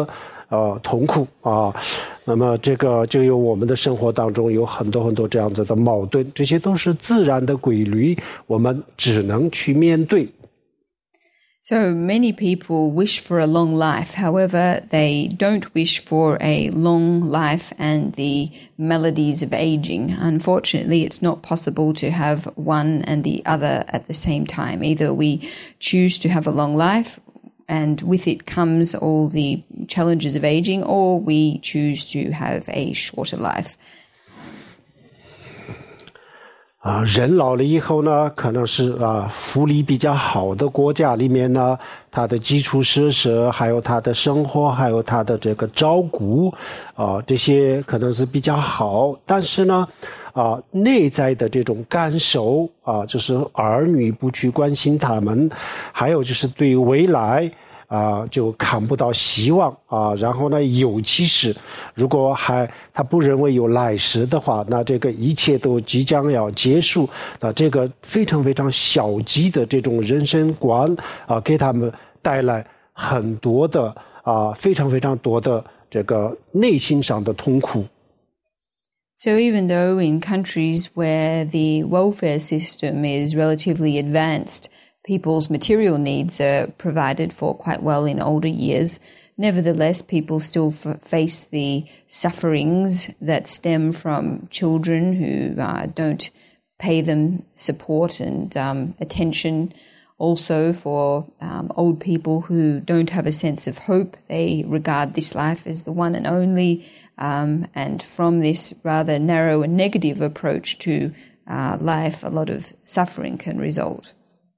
呃痛苦啊。那么这个就有我们的生活当中有很多很多这样子的矛盾，这些都是自然的规律，我们只能去面对。 So many people wish for a long life. However, they don't wish for a long life and the melodies of aging. Unfortunately, it's not possible to have one and the other at the same time. Either we choose to have a long life, and with it comes all the challenges of aging, or we choose to have a shorter life. 啊，人老了以后呢，可能是啊福利比较好的国家里面呢，他的基础设施，还有他的生活，还有他的这个照顾，啊，这些可能是比较好。但是呢，啊，内在的这种感受啊，就是儿女不去关心他们，还有就是对未来。啊，就看不到希望啊，然后呢，尤其是如果还他不认为有来世的话，那这个一切都即将要结束，那这个非常非常消极的这种人生观啊，给他们带来很多的啊，非常非常多的这个内心上的痛苦。 So even though in countries where the welfare system is relatively advanced, people's material needs are provided for quite well in older years. Nevertheless, people still f- face the sufferings that stem from children who uh, don't pay them support and um, attention. Also for um, old people who don't have a sense of hope, they regard this life as the one and only. Um, and from this rather narrow and negative approach to uh, life, a lot of suffering can result.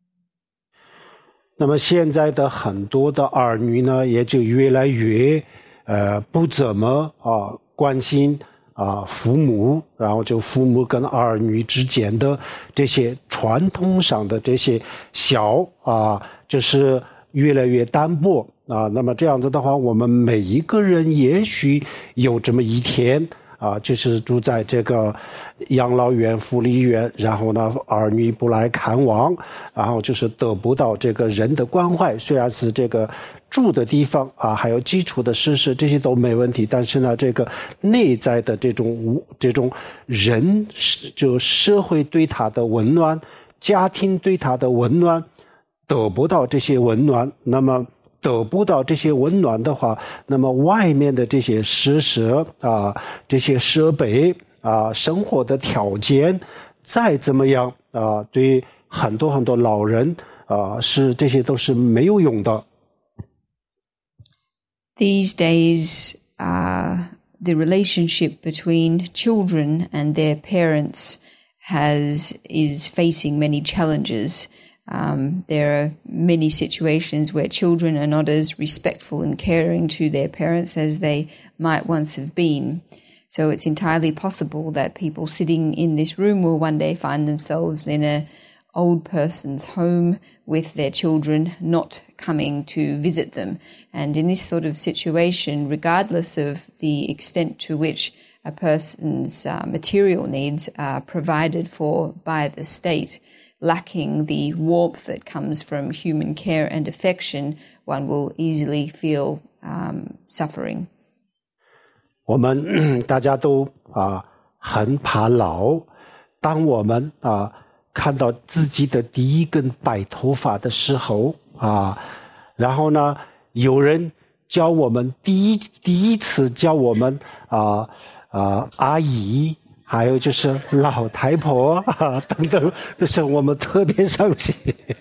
那么现在的很多的儿女呢，也就越来越呃不怎么啊关心啊父母，然后就父母跟儿女之间的这些传统上的这些小啊，就是越来越淡薄啊。那么这样子的话，我们每一个人也许有这么一天。啊，就是住在这个养老院、福利院，然后呢，儿女不来看望，然后就是得不到这个人的关怀。虽然是这个住的地方啊，还有基础的设施，这些都没问题，但是呢，这个内在的这种这种人，就社会对他的温暖，家庭对他的温暖，得不到这些温暖，那么。得不到这些温暖的话，那么外面的这些设施啊，这些设备啊，生活的条件再怎么样啊，对很多很多老人啊，是这些都是没有用的。 These days, uh, the relationship between children and their parents has is facing many challenges. Um, there are many situations where children are not as respectful and caring to their parents as they might once have been. So it's entirely possible that people sitting in this room will one day find themselves in an old person's home with their children not coming to visit them. And in this sort of situation, regardless of the extent to which a person's uh, material needs are provided for by the state, lacking the warmth that comes from human care and affection, one will easily feel um, suffering. 我们大家都啊很怕老，当我们啊看到自己的第一根白头发的时候啊，然后呢，有人教我们第一第一次教我们啊啊阿姨。还有就是老太婆啊等等的时候，我们特别伤心。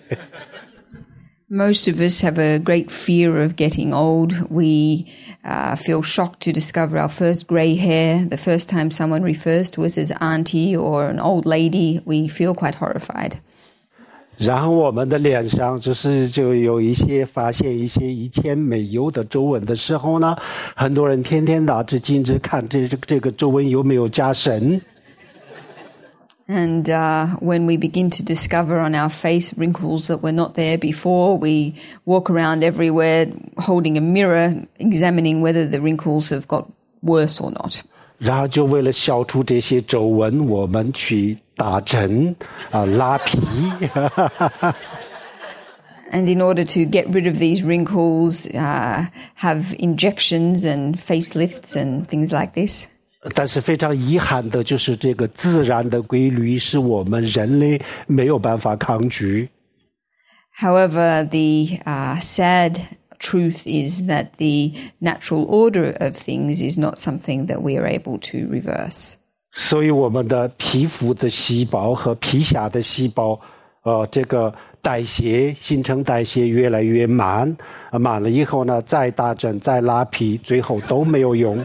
Most of us have a great fear of getting old. We uh, feel shocked to discover our first grey hair. The first time someone refers to us as auntie or an old lady, we feel quite horrified. 然后我们的脸上就是就有一些发现一些以前没有的皱纹的时候呢，很多人天天拿着镜子看这这这个皱纹有没有加深。 And uh, when we begin to discover on our face wrinkles that were not there before, we walk around everywhere holding a mirror, examining whether the wrinkles have got worse or not. 然后就为了消除这些皱纹，我们去打针啊、拉皮。 And in order to get rid of these wrinkles, uh, have injections and facelifts and things like this. 但是非常遗憾的就是这个自然的规律是我们人类没有办法抗拒。 However, the uh, sad truth is that the natural order of things is not something that we are able to reverse. 所以我们的皮肤的细胞和皮下的细胞，呃，这个代谢新陈代谢越来越慢，呃、慢了以后呢，再打针再拉皮，最后都没有用。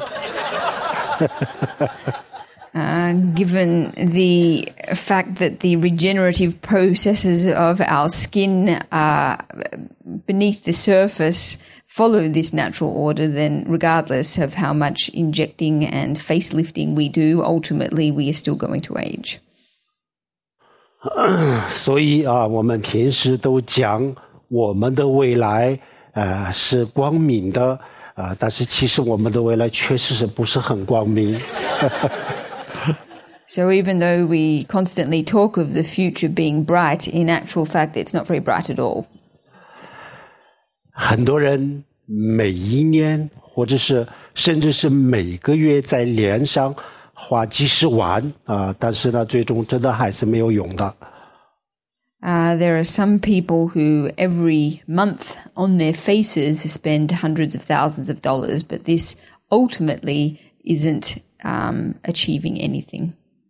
Uh, given the fact that the regenerative processes of our skin uh, beneath the surface follow this natural order, then regardless of how much injecting and facelifting we do, ultimately we are still going to age. 所以啊，我们平时都讲我们的未来呃是光明的啊、呃，但是其实我们的未来确实是不是很光明。 So even though we constantly talk of the future being bright, in actual fact, it's not very bright at all. 很多人每一年或者是甚至是每个月在脸上花几十万啊、呃，但是呢，最终真的还是没有用的。 Uh, there are some people who every month on their faces spend hundreds of thousands of dollars, but this ultimately isn't um, achieving anything.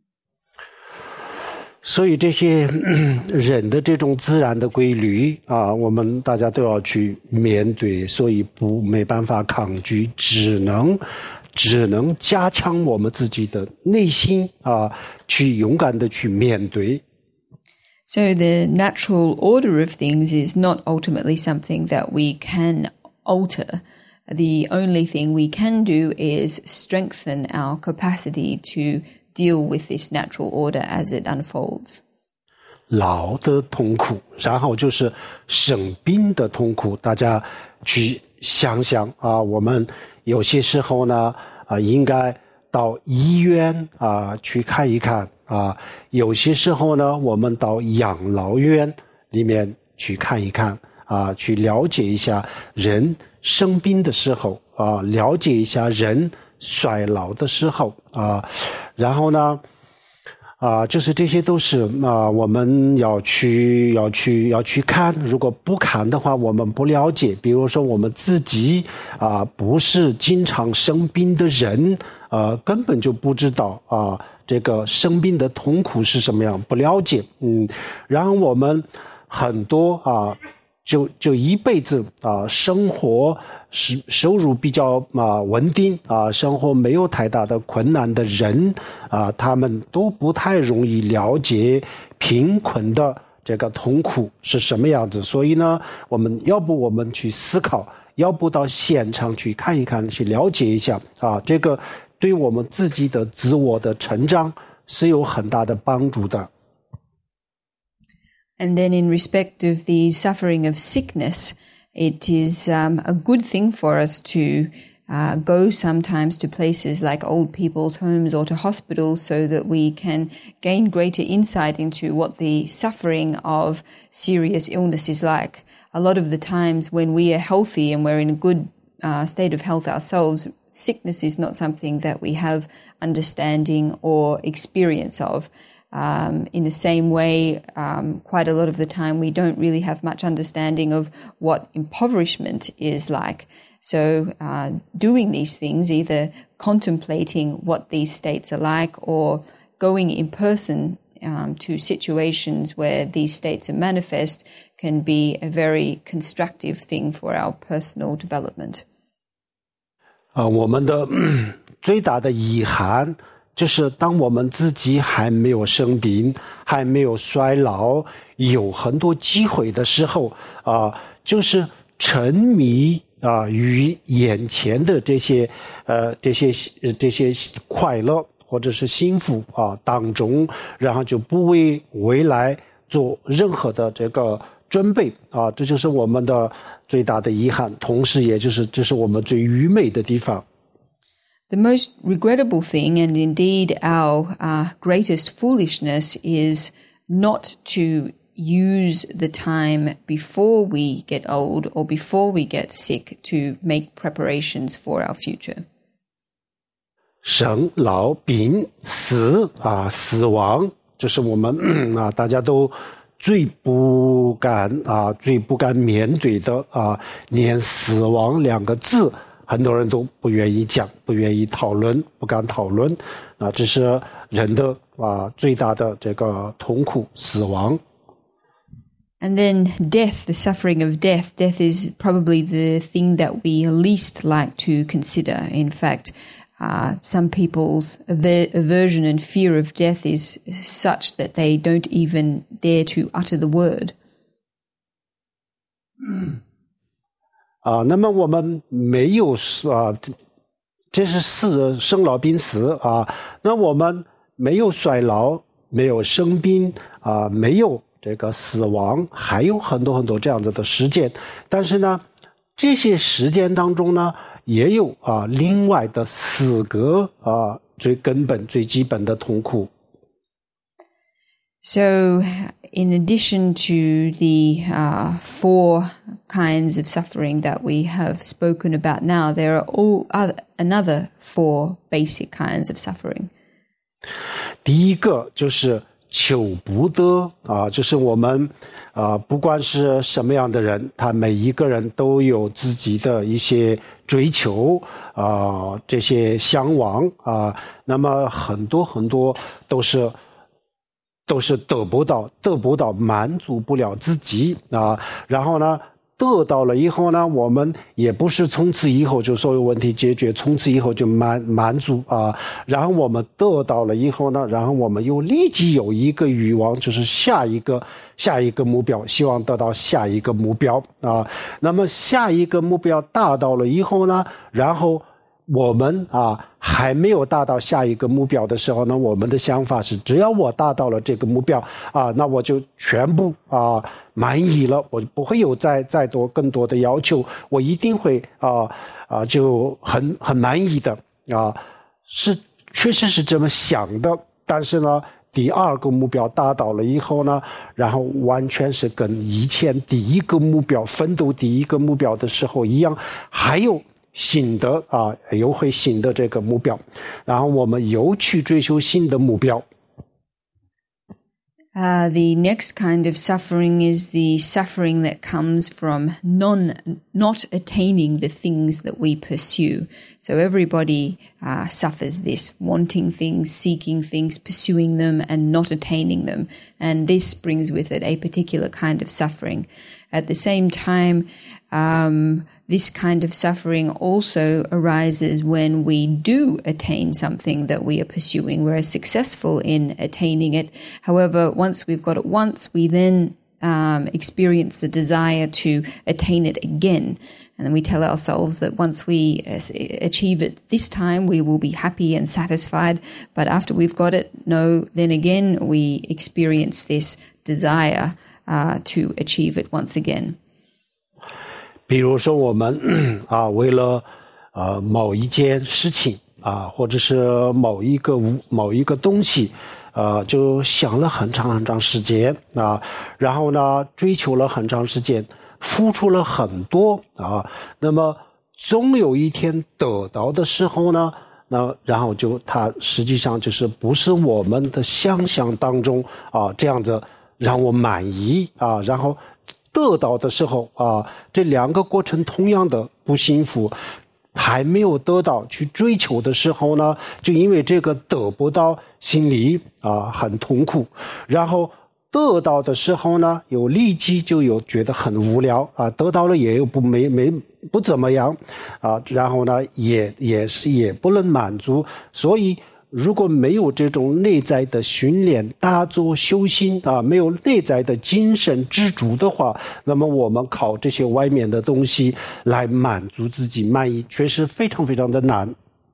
所以这些人的这种自然的规律啊，我们大家都要去面对，所以不没办法抗拒，只能只能加强我们自己的内心啊，去勇敢的去面对。 So the natural order of things is not ultimately something that we can alter. The only thing we can do is strengthen our capacity to deal with this natural order as it unfolds. 老的痛苦，然后就是生病的痛苦。大家去想想啊，我们有些时候呢啊，应该到医院啊去看一看啊。有些时候呢，我们到养老院里面去看一看啊，去了解一下人生病的时候啊，了解一下人衰老的时候啊，然后呢，啊，就是这些都是啊，我们要去要去要去看。如果不看的话，我们不了解。比如说我们自己啊，不是经常生病的人，啊，根本就不知道啊，这个生病的痛苦是什么样，不了解。嗯，然后我们很多啊。就就一辈子啊，生活是收入比较啊稳定啊，生活没有太大的困难的人啊，他们都不太容易了解贫困的这个痛苦是什么样子。所以呢，我们要不我们去思考，要不到现场去看一看，去了解一下啊，这个对我们自己的自我的成长是有很大的帮助的。 And then in respect of the suffering of sickness, it is um, a good thing for us to uh, go sometimes to places like old people's homes or to hospitals so that we can gain greater insight into what the suffering of serious illness is like. A lot of the times when we are healthy and we're in a good uh, state of health ourselves, sickness is not something that we have understanding or experience of. Um, in the same way, um, quite a lot of the time we don't really have much understanding of what impoverishment is like. So uh, doing these things, either contemplating what these states are like or going in person um, to situations where these states are manifest, can be a very constructive thing for our personal development. 啊，我们的最大的遗憾就是当我们自己还没有生病，还没有衰老，有很多机会的时候啊，就是沉迷啊于眼前的这些呃这些这些快乐或者是幸福啊当中，然后就不为未来做任何的这个准备啊，这就是我们的最大的遗憾，同时也就是这是我们最愚昧的地方。 The most regrettable thing, and indeed our uh, greatest foolishness, is not to use the time before we get old or before we get sick to make preparations for our future. 生老病死啊，死亡，这是我们啊大家都最不敢啊最不敢面对的啊，连死亡两个字很多人都不愿意讲，不愿意讨论，不敢讨论啊，这是人的啊最大的这个痛苦，死亡。 And then death, the suffering of death. Death is probably the thing that we least like to consider. In fact, uh, some people's aver- aversion and fear of death is such that they don't even dare to utter the word. 啊，那么我们没有啊，这是死生老病死啊。那我们没有衰老，没有生病啊，没有这个死亡，还有很多很多这样子的时间。但是呢，这些时间当中呢，也有啊另外的四个啊最根本、最基本的痛苦。 So, in addition to the uh, four kinds of suffering that we have spoken about now, there are all other, another four basic kinds of suffering. 第一个就是求不得啊，就是我们啊，不管是什么样的人，他每一个人都有自己的一些追求啊，这些向往啊，那么很多很多都是。都是得不到，得不到，满足不了自己啊。然后呢，得到了以后呢，我们也不是从此以后就所有问题解决，从此以后就满满足啊。然后我们得到了以后呢，然后我们又立即有一个欲望，就是下一个下一个目标，希望得到下一个目标啊。那么下一个目标达到了以后呢，然后。我们啊还没有达到下一个目标的时候呢，我们的想法是，只要我达到了这个目标啊，那我就全部啊满意了，我不会有再再多更多的要求，我一定会啊啊就很很满意的啊，是确实是这么想的。但是呢，第二个目标达到了以后呢，然后完全是跟以前第一个目标奋斗第一个目标的时候一样，还有。新的啊，又会新的这个目标，然后我们又去追求新的目标。 Uh, the next kind of suffering is the suffering that comes from non, not attaining the things that we pursue. So everybody uh, suffers this, wanting things, seeking things, pursuing them, and not attaining them. And this brings with it a particular kind of suffering. At the same time, um, this kind of suffering also arises when we do attain something that we are pursuing. We're successful in attaining it. However, once we've got it once, we then um, experience the desire to attain it again. And then we tell ourselves that once we achieve it this time, we will be happy and satisfied. But after we've got it, no, then again, we experience this desire uh, to achieve it once again. 比如说我们啊，为了呃某一件事情啊，或者是某一个某一个东西，呃，就想了很长很长时间啊，然后呢，追求了很长时间，付出了很多啊，那么总有一天得到的时候呢，那然后就它实际上就是不是我们的想象当中啊这样子让我满意啊，然后。得到的时候啊，这两个过程同样的不幸福，还没有得到去追求的时候呢，就因为这个得不到，心里啊很痛苦，然后得到的时候呢，有立即就有觉得很无聊啊，得到了也有不没没不怎么样啊，然后呢也也是也不能满足，所以。如果没有这种内在的训练、打坐、修心啊，没有内在的精神支柱的话，那么我们靠这些外面的东西来满足自己满意，确实非常非常的难。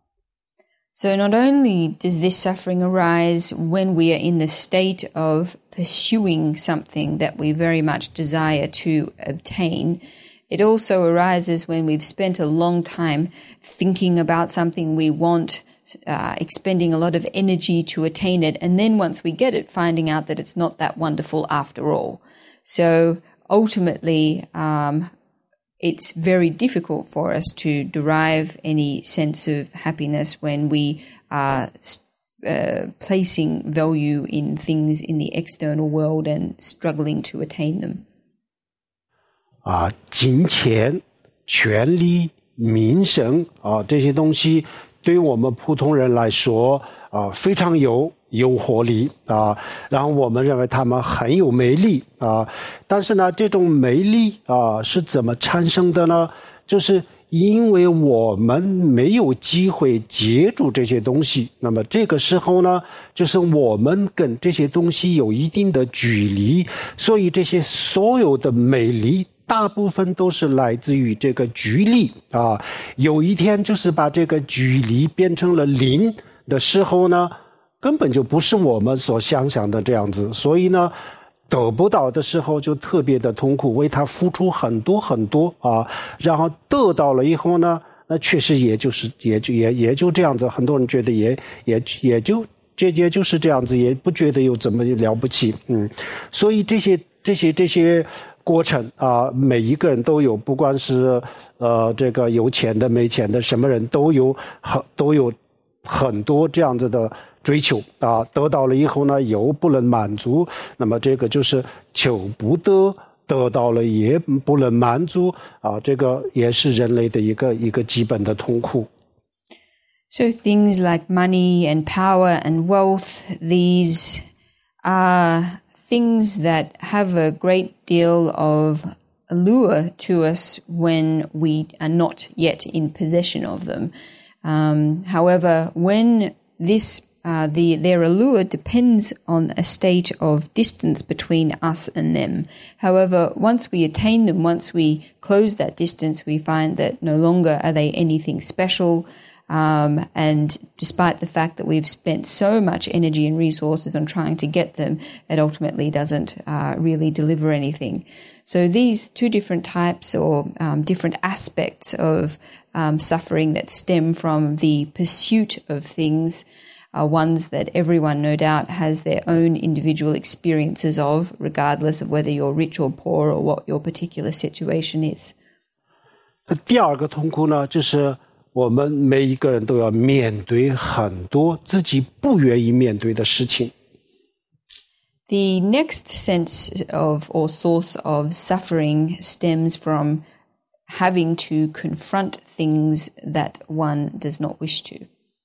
So not only does this suffering arise when we are in the state of pursuing something that we very much desire to obtain, it also arises when we've spent a long time thinking about something we want uh, expending a lot of energy to attain it, and then once we get it, finding out that it's not that wonderful after all. So ultimately, um, it's very difficult for us to derive any sense of happiness when we are uh, placing value in things in the external world and struggling to attain them. 啊，金钱、权力、名声啊，这些东西对于我们普通人来说啊，非常有诱惑力啊，然后我们认为他们很有魅力啊，但是呢，这种魅力啊是怎么产生的呢？就是因为我们没有机会接触这些东西，那么这个时候呢，就是我们跟这些东西有一定的距离，所以这些所有的魅力大部分都是来自于这个距离啊。有一天就是把这个距离变成了零的时候呢，根本就不是我们所想象的这样子，所以呢，得不到的时候就特别的痛苦，为他付出很多很多啊，然后得到了以后呢，那确实也就是也就也也就这样子，很多人觉得也也也就这也就是这样子，也不觉得有怎么了不起，嗯，所以这些这些这些过程啊，每一个人都有，不管是呃这个有钱的没钱的，什么人都有很都有很多这样子的追求啊，得到了以后呢，又不能满足，那么这个就是求不得，得到了也不能满足啊，这个也是人类的一个一个基本的痛苦。 So things like money and power and wealth, these are things that have a great deal of allure to us when we are not yet in possession of them. Um, however, when this Uh, the, their allure depends on a state of distance between us and them. However, once we attain them, once we close that distance, we find that no longer are they anything special. Um, and despite the fact that we've spent so much energy and resources on trying to get them, it ultimately doesn't uh, really deliver anything. So these two different types or um, different aspects of um, suffering that stem from the pursuit of things are ones that everyone, no doubt, has their own individual experiences of, regardless of whether you're rich or poor or what your particular situation is. 第二个痛苦呢，就是我们每一个人都要面对很多自己不愿意面对的事情。 The next sense of or source of suffering stems from having to confront things that one does not wish to.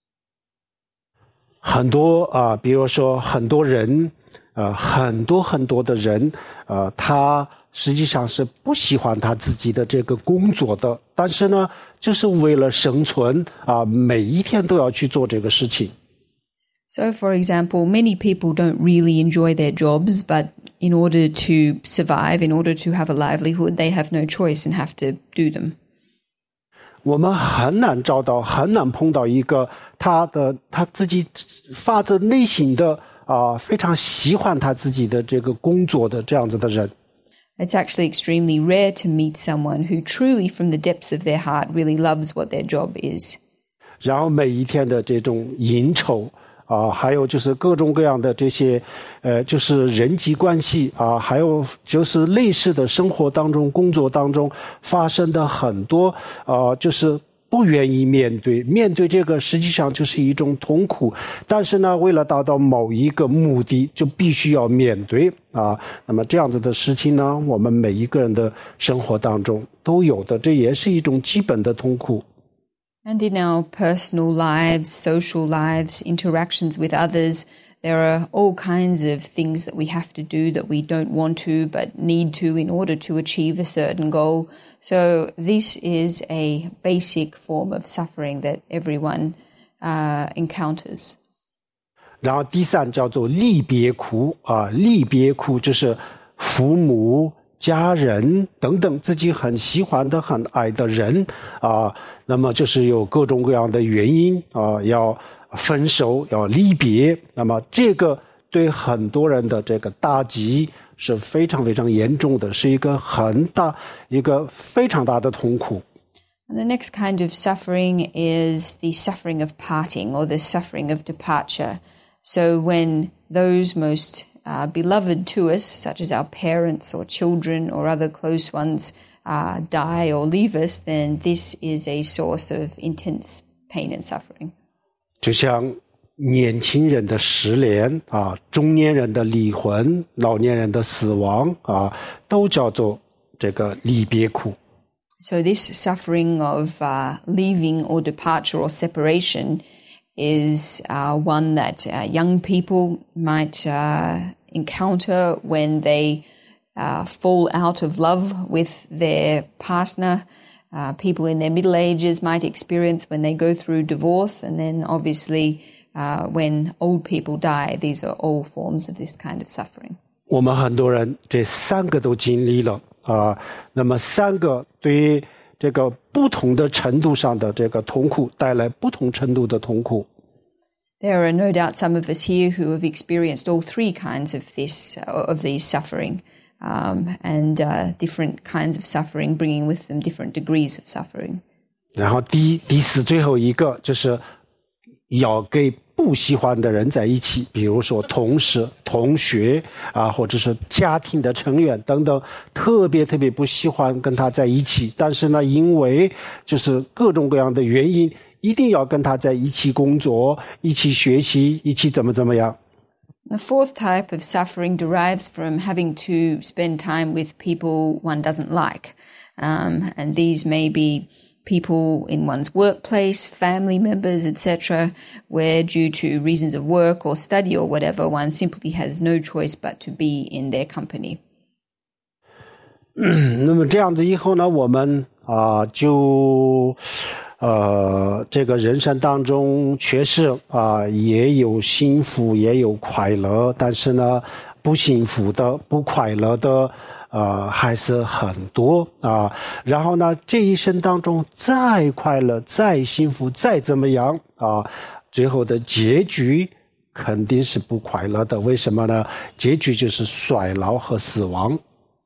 很多啊、呃，比如说很多人，呃，很多很多的人，呃，他实际上是不喜欢他自己的这个工作的，但是呢，就是为了生存啊、呃，每一天都要去做这个事情。 So, for example, many people don't really enjoy their jobs, but in order to survive, in order to have a livelihood, they have no choice and have to do them. 我们很难找到，很难碰到一个他的他自己发自内心的啊、呃，非常喜欢他自己的这个工作的这样子的人。 It's actually extremely rare to meet someone who truly, from the depths of their heart, really loves what their job is. 然后每一天的这种应酬啊，还有就是各种各样的这些，呃，就是人际关系啊，还有就是类似的生活当中、工作当中发生的很多啊，就是不愿意面对，面对这个实际上就是一种痛苦。但是呢，为了达到某一个目的，就必须要面对啊。那么这样子的事情呢，我们每一个人的生活当中都有的，这也是一种基本的痛苦。 And in our personal lives, social lives, interactions with others, there are all kinds of things that we have to do that we don't want to but need to in order to achieve a certain goal. So this is a basic form of suffering that everyone uh, encounters. 然后第三叫做离别苦啊，离别苦就是父母、家人等等自己很喜欢的、很爱的人啊。那么就是有各种各样的原因啊，要分手，要离别。那么这个对很多人的这个打击是非常非常严重的，是一个很大、一个非常大的痛苦。 And the next kind of suffering is the suffering of parting or the suffering of departure. So when those most uh, beloved to us, such as our parents or children or other close ones, uh, die or leave us, then this is a source of intense pain and suffering. 就像年轻人的失恋啊，中年人的离婚，老年人的死亡啊，都叫做这个离别苦。 So this suffering of uh, leaving or departure or separation is uh, one that uh, young people might uh, encounter when they uh, fall out of love with their partner. Uh, people in their middle ages might experience when they go through divorce, and then obviously uh, when old people die. These are all forms of this kind of suffering. 我们很多人这三个都经历了啊，那么三个对于这个不同的程度上的这个痛苦带来不同程度的痛苦。 There are no doubt some of us here who have experienced all three kinds of this of these suffering, um, and uh, different kinds of suffering, bringing with them different degrees of suffering. 然后第第四最后一个就是要跟不喜欢的人在一起，比如说同事、同学啊，或者是家庭的成员等等，特别特别不喜欢跟他在一起，但是呢，因为就是各种各样的原因，一定要跟他在一起工作，一起学习，一起怎么怎么样。 The fourth type of suffering derives from having to spend time with people one doesn't like, um, and these may be people in one's workplace, family members, et cetera, where due to reasons of work or study or whatever, one simply has no choice but to be in their company. 那么这样子以后呢，我们啊、呃、就呃这个人生当中确实啊、呃、也有幸福也有快乐，但是呢不幸福的不快乐的呃，还是很多啊。然后呢，这一生当中再快乐、再幸福、再怎么样啊，最后的结局肯定是不快乐的。为什么呢？结局就是衰老和死亡。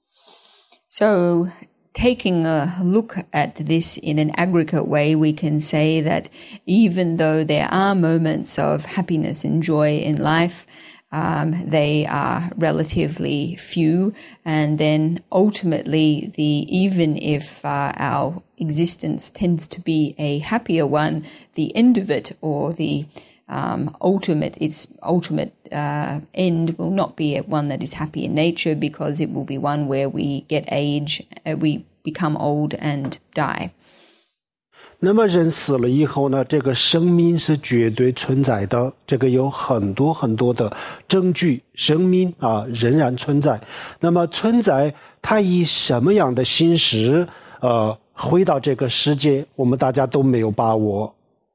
So, taking a look at this in an aggregate way, we can say that even though there are moments of happiness and joy in life, Um, they are relatively few, and then ultimately, the even if uh, our existence tends to be a happier one, the end of it or the um, ultimate its ultimate uh, end will not be one that is happy in nature, because it will be one where we get age, uh, we become old and die. 那么人死了以后呢，这个生命是绝对存在的，这个有很多很多的证据，生命啊仍然存在。那么存在它以什么样的形式呃回到这个世界，我们大家都没有把握。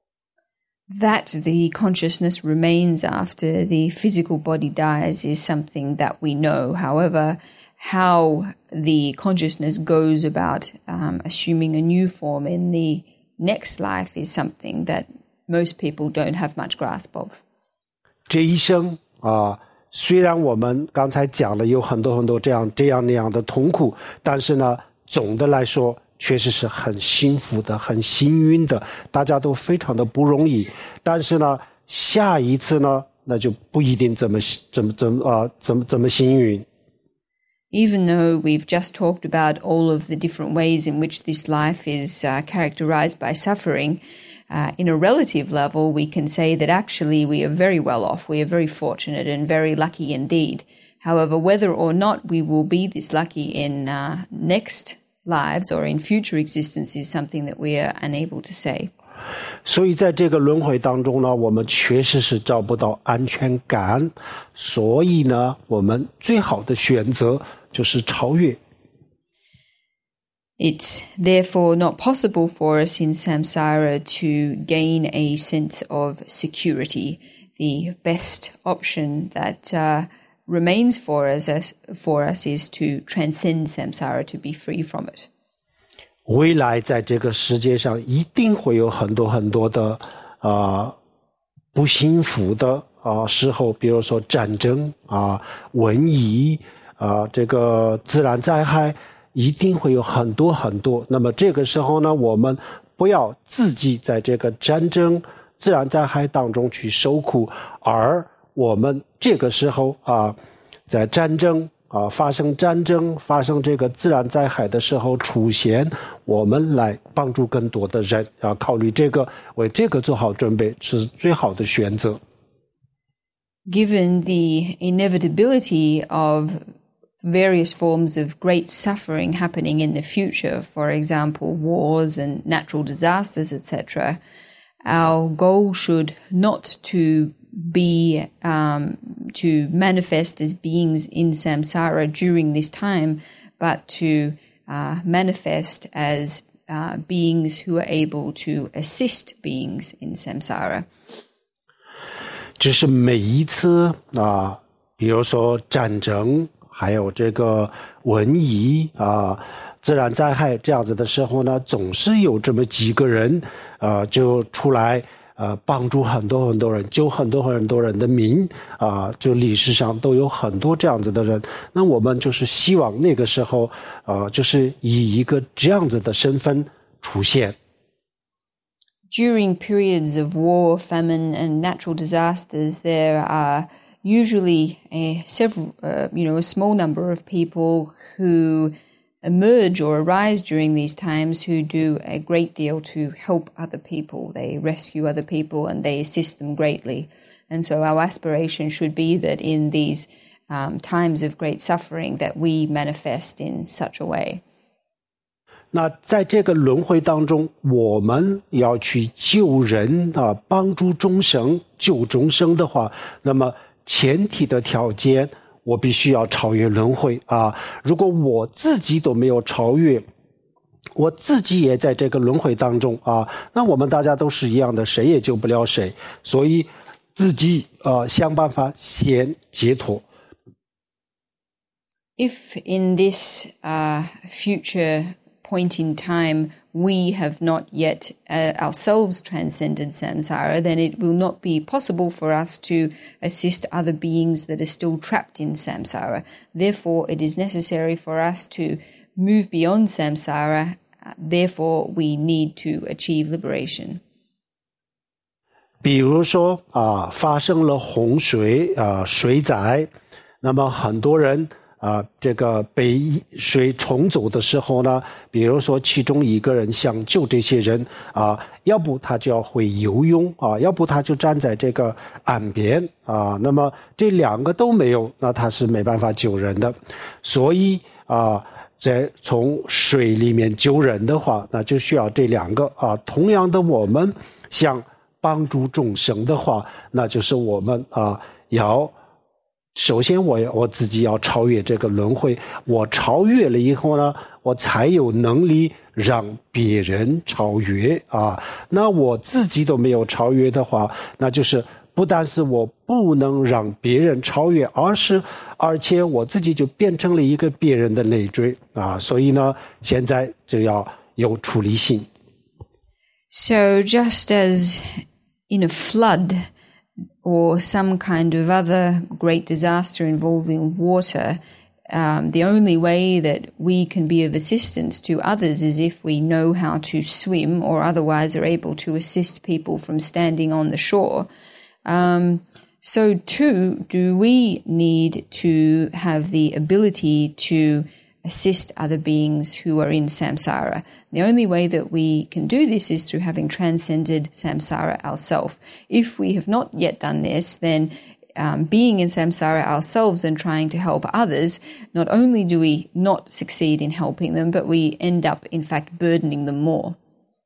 That the consciousness remains after the physical body dies is something that we know. However, how the consciousness goes about um, assuming a new form in the next life is something that most people don't have much grasp of. 这一生啊，虽然我们刚才讲了有很多很多这样这样那样的痛苦，但是呢，总的来说确实是很幸福的，很幸运的，大家都非常的不容易。但是呢，下一次呢，那就不一定这么怎么怎么啊怎么怎么幸运。 Even though we've just talked about all of the different ways in which this life is uh, characterized by suffering, uh, in a relative level, we can say that actually we are very well off. We are very fortunate and very lucky indeed. However, whether or not we will be this lucky in uh, next lives or in future existence is something that we are unable to say. 所以在这个轮回当中呢，我们确实是找不到安全感，所以呢，我们最好的选择就是超越。 It's therefore not possible for us in samsara to gain a sense of security. The best option that uh, remains for us, as, for us is to transcend samsara, to be free from it. 未来在这个世界上一定会有很多很多的啊、呃、不幸福的啊、呃、时候，比如说战争啊、瘟疫啊、这个自然灾害， 一定会有很多很多。那么这个时候呢，我们不要自己在这个战争、自然灾害当中去受苦，而我们这个时候啊，在战争啊发生战争、发生这个自然灾害的时候出现，我们来帮助更多的人，要考虑这个，为这个做好准备是最好的选择。 Given the inevitability of various forms of great suffering happening in the future, for example, wars and natural disasters, et cetera, our goal should not to be um, to manifest as beings in samsara during this time, but to uh, manifest as uh, beings who are able to assist beings in samsara. 只是每一次啊，比如说战争，还有这个瘟疫啊、自然灾害这样子的时候呢，总是有这么几个人，呃，就出来呃帮助很多很多人，救很多很多人的命啊、就历史上都有很多这样子的人。那我们就是希望那个时候，呃，就是以一个这样子的身份出现。 During periods of war, famine, and natural disasters, there are usually a several, uh, you know, a small number of people who emerge or arise during these times who do a great deal to help other people. They rescue other people and they assist them greatly. And so our aspiration should be that in these um, times of great suffering that we manifest in such a way. 那在这个轮回当中，我们要去救人啊，帮助众生、救众生的话，那么前提的条件，我必须要超越轮回啊！如果我自己都没有超越，我自己也在这个轮回当中啊，那我们大家都是一样的，谁也救不了谁。所以自己呃想办法先解脱。 If in this uh, future point in time we have not yet uh, ourselves transcended samsara, then it will not be possible for us to assist other beings that are still trapped in samsara. Therefore, it is necessary for us to move beyond samsara. Therefore, we need to achieve liberation. 比如说啊，发生了洪水啊，水灾，那么很多人啊，这个被水冲走的时候呢，比如说其中一个人想救这些人啊，要不他就要会游泳啊，要不他就站在这个岸边啊，那么这两个都没有，那他是没办法救人的。所以啊，在从水里面救人的话，那就需要这两个啊。同样的，我们想帮助众生的话，那就是我们啊要。首先我我自己要超越这个轮回，我超越了以后呢，我才有能力让别人超越啊。那我自己都没有超越的话，那就是不但是我不能让别人超越，而是而且我自己就变成了一个别人的累赘啊。所以呢，现在就要有出离心。 So just as in a flood or some kind of other great disaster involving water, um, the only way that we can be of assistance to others is if we know how to swim or otherwise are able to assist people from standing on the shore. Um, so too do we need to have the ability to assist other beings who are in samsara. The only way that we can do this is through having transcended samsara ourselves. If we have not yet done this, then um, being in samsara ourselves and trying to help others, not only do we not succeed in helping them, but we end up, in fact, burdening them more.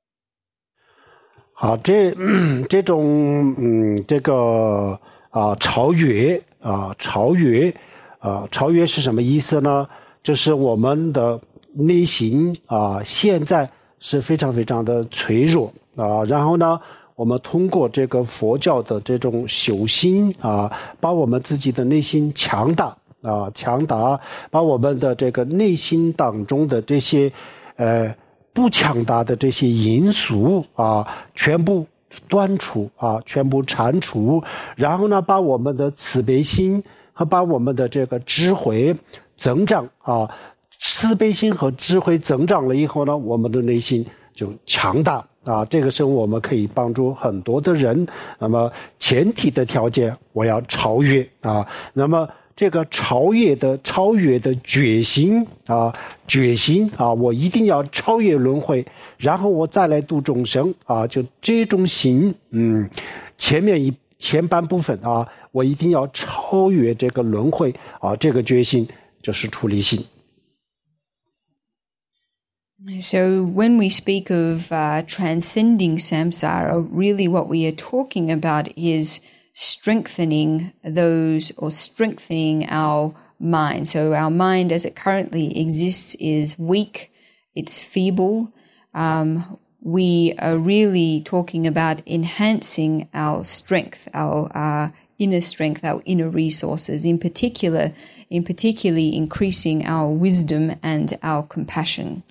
好，这这种嗯，这个啊、呃、超越啊、呃、超越啊、呃、超越是什么意思呢？就是我们的内心啊，现在是非常非常的脆弱啊。然后呢，我们通过这个佛教的这种修心啊，把我们自己的内心强大啊，强大，把我们的这个内心当中的这些呃不强大的这些因素啊，全部断除啊，全部铲除。然后呢，把我们的慈悲心和把我们的这个智慧增长啊， 慈悲心和智慧增长了以后呢，我们的内心就强大啊。这个时候我们可以帮助很多的人。那么前提的条件，我要超越啊。那么这个超越的超越的决心啊，决心啊，我一定要超越轮回，然后我再来度众生啊。就这种心，嗯，前面一前半部分啊，我一定要超越这个轮回啊，这个决心就是出离心。 So when we speak of uh, transcending samsara, really what we are talking about is strengthening those or strengthening our mind. So our mind as it currently exists is weak, it's feeble. Um, we are really talking about enhancing our strength, our uh, inner strength, our inner resources, in particular, in particularly increasing our wisdom and our compassion.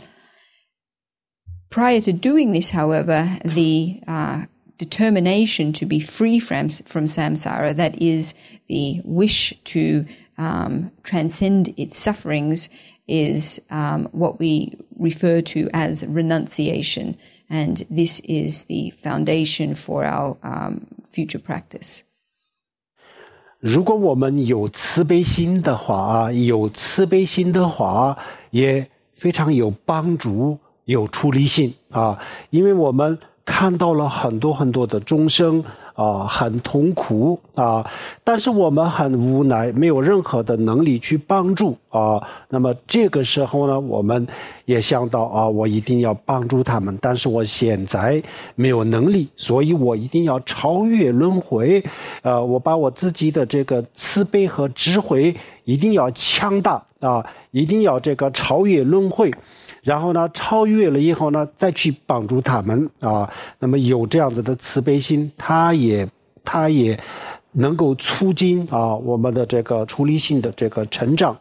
Prior to doing this, however, the uh, determination to be free from, from samsara, that is the wish to um, transcend its sufferings, is um, what we refer to as renunciation. And this is the foundation for our um, future practice. 如果我们有慈悲心的话啊，有慈悲心的话，也非常有帮助，有出离心啊，因为我们看到了很多很多的众生啊，很痛苦啊，但是我们很无奈，没有任何的能力去帮助啊。那么这个时候呢，我们也想到啊，我一定要帮助他们，但是我现在没有能力，所以我一定要超越轮回。呃，我把我自己的这个慈悲和智慧一定要强大啊，一定要这个超越轮回。然后呢，超越了以后呢，再去帮助他们啊。那么有这样子的慈悲心，它也它也能够促进啊我们的这个出离心的这个成长。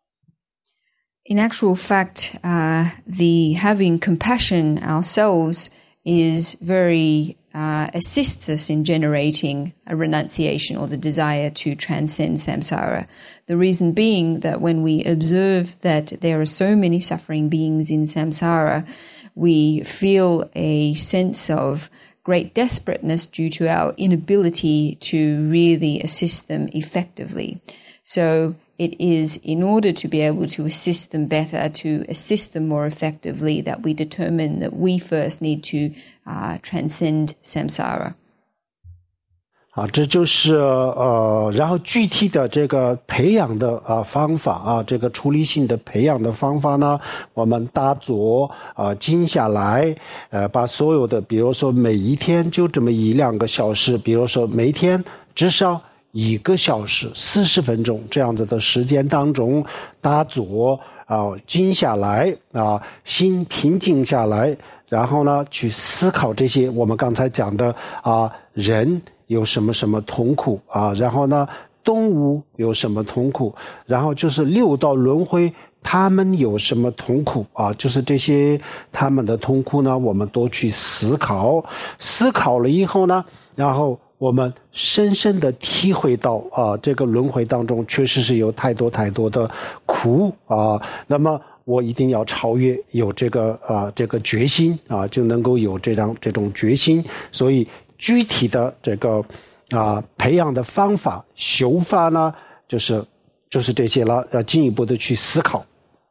In actual fact, uh, the having compassion ourselves is very uh, assists us in generating a renunciation or the desire to transcend samsara. The reason being that when we observe that there are so many suffering beings in samsara, we feel a sense of great desperateness due to our inability to really assist them effectively. So it is in order to be able to assist them better, to assist them more effectively, that we determine that we first need to uh, transcend samsara. 啊，这就是呃，然后具体的这个培养的啊方法啊，这个出离心的培养的方法呢，我们打坐啊，静下来，呃，把所有的，比如说每一天就这么一两个小时，比如说每天至少一个小时四十分钟这样子的时间当中打坐啊，静下来啊，心平静下来，然后呢去思考这些我们刚才讲的啊人有什么什么痛苦啊，然后呢动物有什么痛苦，然后就是六道轮回他们有什么痛苦啊，就是这些他们的痛苦呢我们都去思考，思考了以后呢，然后我们深深的体会到啊，这个轮回当中确实是有太多太多的苦啊，那么我一定要超越，有这个啊这个决心啊，就能够有这样这种决心，所以具体的这个啊培养的方法修法呢，就是就是这些了，要进一步的去思考。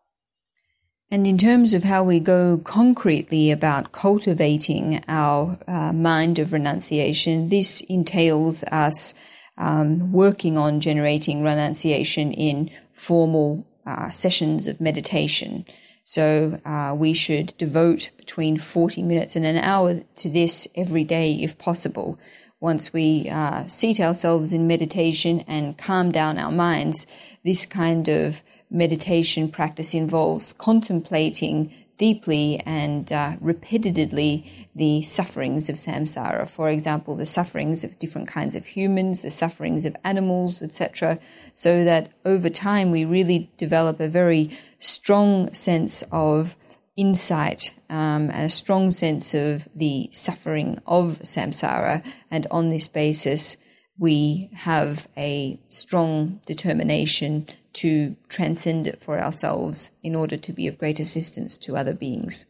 And in terms of how we go concretely about cultivating our uh, mind of renunciation, this entails us um, working on generating renunciation in formal uh, sessions of meditation. So uh, we should devote between forty minutes and an hour to this every day if possible. Once we uh, seat ourselves in meditation and calm down our minds, this kind of meditation practice involves contemplating deeply and uh, repetitively the sufferings of samsara. For example, the sufferings of different kinds of humans, the sufferings of animals, et cetera, so that over time we really develop a very strong sense of insight um, and a strong sense of the suffering of samsara. And on this basis, we have a strong determination to transcend it for ourselves in order to be of great assistance to other beings.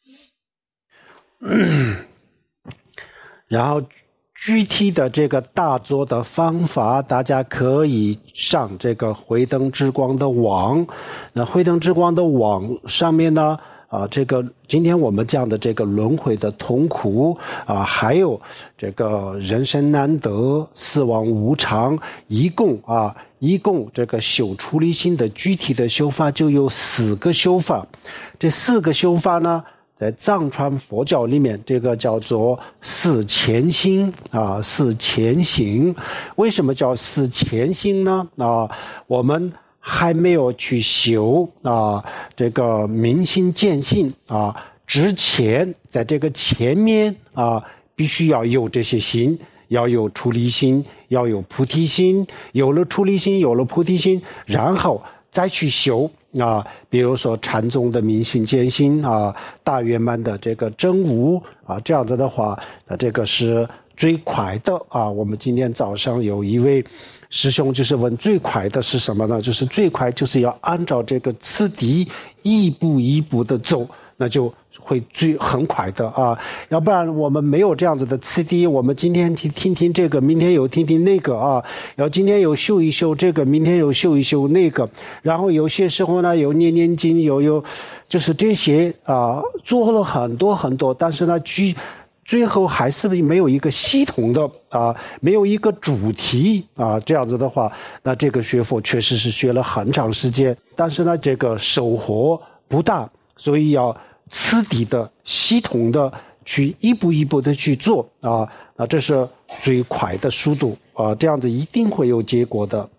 然后具体的这个打坐的方法，大家可以上这个慧灯之光的网。那慧灯之光的网上面呢，啊，这个今天我们讲的这个轮回的痛苦啊，还有这个人生难得、死亡无常，一共啊，一共这个修出离心的具体的修法就有四个修法。这四个修法呢，在藏传佛教里面，这个叫做四前行啊，四前行。为什么叫四前行呢？啊，我们还没有去修啊这个明心见性啊之前，在这个前面啊，必须要有这些心，要有出离心，要有菩提心。有了出离心，有了菩提心，然后再去修。啊，比如说禅宗的明心见性啊，大圆满的这个真无啊，这样子的话，那这个是最快的啊。我们今天早上有一位师兄就是问最快的是什么呢？就是最快就是要按照这个次第一步一步的走，那就会最很快的啊，要不然我们没有这样子的次第，我们今天听听听这个，明天有听听那个啊，然后今天有修一修这个，明天有修一修那个，然后有些时候呢有念念经，有有就是这些啊，做了很多很多，但是呢居最后还是没有一个系统的啊，没有一个主题啊，这样子的话，那这个学佛确实是学了很长时间，但是呢这个收获不大，所以要次第的、系统的去一步一步的去做啊，那这是最快的速度啊，这样子一定会有结果的。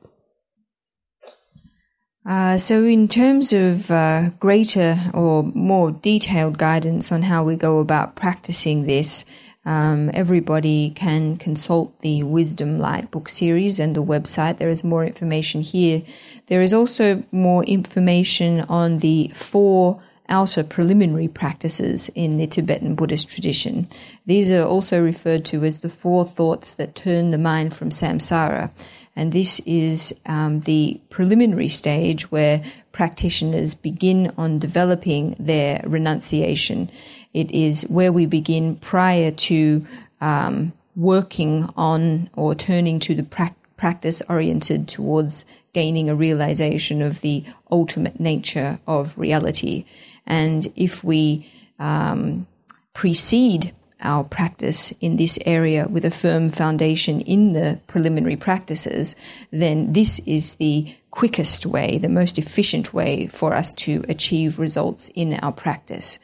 Uh, so in terms of uh, greater or more detailed guidance on how we go about practicing this, um, everybody can consult the Wisdom Light book series and the website. There is more information here. There is also more information on the four outer preliminary practices in the Tibetan Buddhist tradition. These are also referred to as the four thoughts that turn the mind from samsara. And this is um, the preliminary stage where practitioners begin on developing their renunciation. It is where we begin prior to um, working on or turning to the practice practice oriented towards gaining a realization of the ultimate nature of reality. And if we um, precede our practice in this area with a firm foundation in the preliminary practices, then this is the quickest way, the most efficient way for us to achieve results in our practice.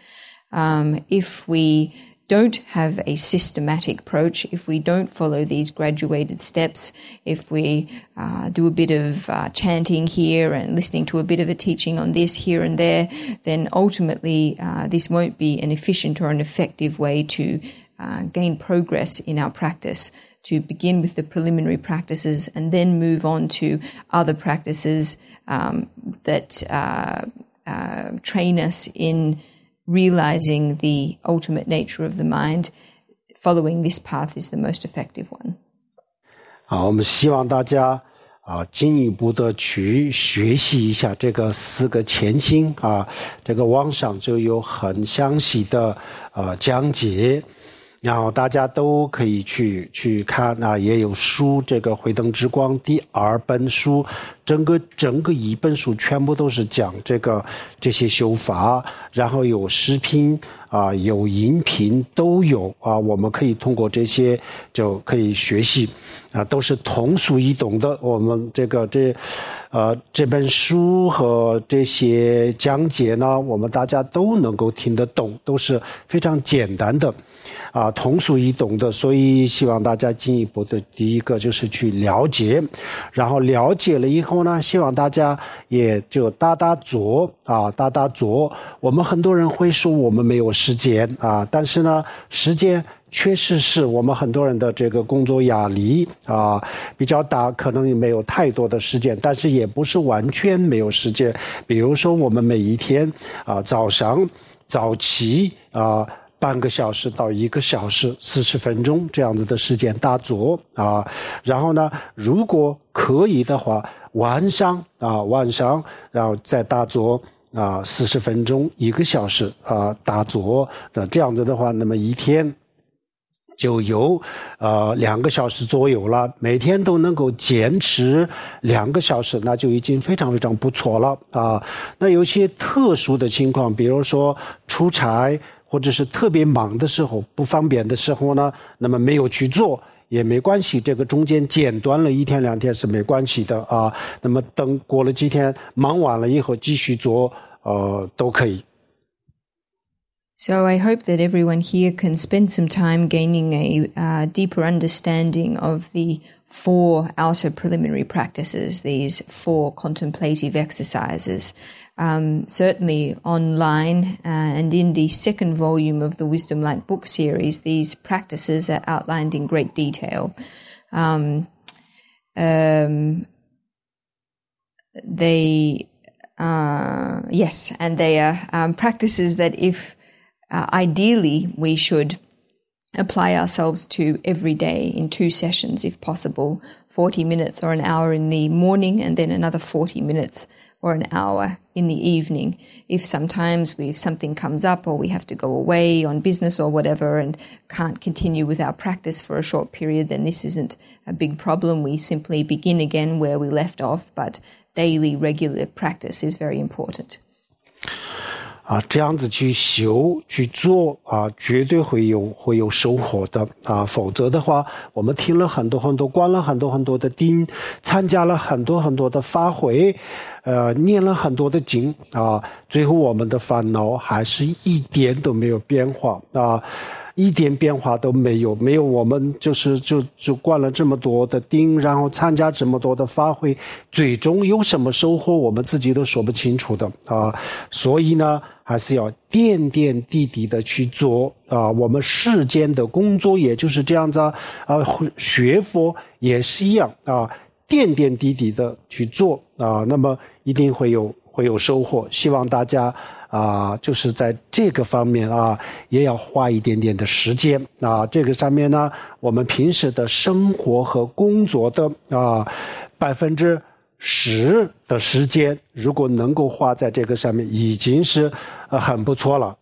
Um, if we don't have a systematic approach, if we don't follow these graduated steps, if we uh, do a bit of uh, chanting here and listening to a bit of a teaching on this here and there, then ultimately uh, this won't be an efficient or an effective way to uh, gain progress in our practice. To begin with the preliminary practices and then move on to other practices um, that uh, uh, train us in realizing the ultimate nature of the mind, following this path is the most effective one. 好，我们希望大家啊进一步的去学习一下这个四个前行啊，这个网上就有很详细的呃讲解，然后大家都可以去去看啊，也有书，这个《慧灯之光》第二本书，整个整个一本书全部都是讲这个这些修法，然后有视频啊，有音频都有啊，我们可以通过这些就可以学习啊，都是通俗易懂的。我们这个这呃这本书和这些讲解呢，我们大家都能够听得懂，都是非常简单的。啊，通俗易懂的，所以希望大家进一步的，第一个就是去了解，然后了解了以后呢，希望大家也就打打坐啊，打打坐。我们很多人会说我们没有时间啊，但是呢，时间确实是我们很多人的这个工作压力啊比较大，可能也没有太多的时间，但是也不是完全没有时间。比如说我们每一天啊早上早起啊。 半个小时到一个小时四十分钟这样子的时间打坐啊，然后呢，如果可以的话，晚上啊晚上然后再打坐啊四十分钟一个小时啊打坐，那这样子的话，那么一天就有呃两个小时左右了，每天都能够坚持两个小时，那就已经非常非常不错了啊。那有些特殊的情况，比如说出差或者是特别忙的时候，不方便的时候呢，那么没有去做也没关系，这个中间剪断了一天两天是没关系的啊。那么等过了几天忙完了以后继续做，呃都可以。 So I hope that everyone here can spend some time gaining a uh, deeper understanding of the four outer preliminary practices, these four contemplative exercises. Um, certainly online uh, and in the second volume of the Wisdom Light book series, these practices are outlined in great detail. Um, um, they, uh, yes, and they are um, practices that if Uh, ideally, we should apply ourselves to every day in two sessions, if possible, forty minutes or an hour in the morning and then another forty minutes or an hour in the evening. If sometimes we, if something comes up or we have to go away on business or whatever and can't continue with our practice for a short period, then this isn't a big problem. We simply begin again where we left off, but daily, regular practice is very important. 啊，这样子去修去做啊，绝对会有会有收获的啊！否则的话，我们听了很多很多，观了很多很多的经，参加了很多很多的法会，呃，念了很多的经啊，最后我们的烦恼还是一点都没有变化啊！一点变化都没有，没有我们就是就就灌了这么多的钉，然后参加这么多的法会，最终有什么收获，我们自己都说不清楚的啊！所以呢，还是要点点滴滴的去做啊！我们世间的工作也就是这样子啊，啊学佛也是一样啊，点点滴滴的去做啊，那么一定会有会有收获。希望大家啊，就是在这个方面啊，也要花一点点的时间啊。这个上面呢，我们平时的生活和工作的啊百分之十的时间，如果能够花在这个上面，已经是呃很不错了。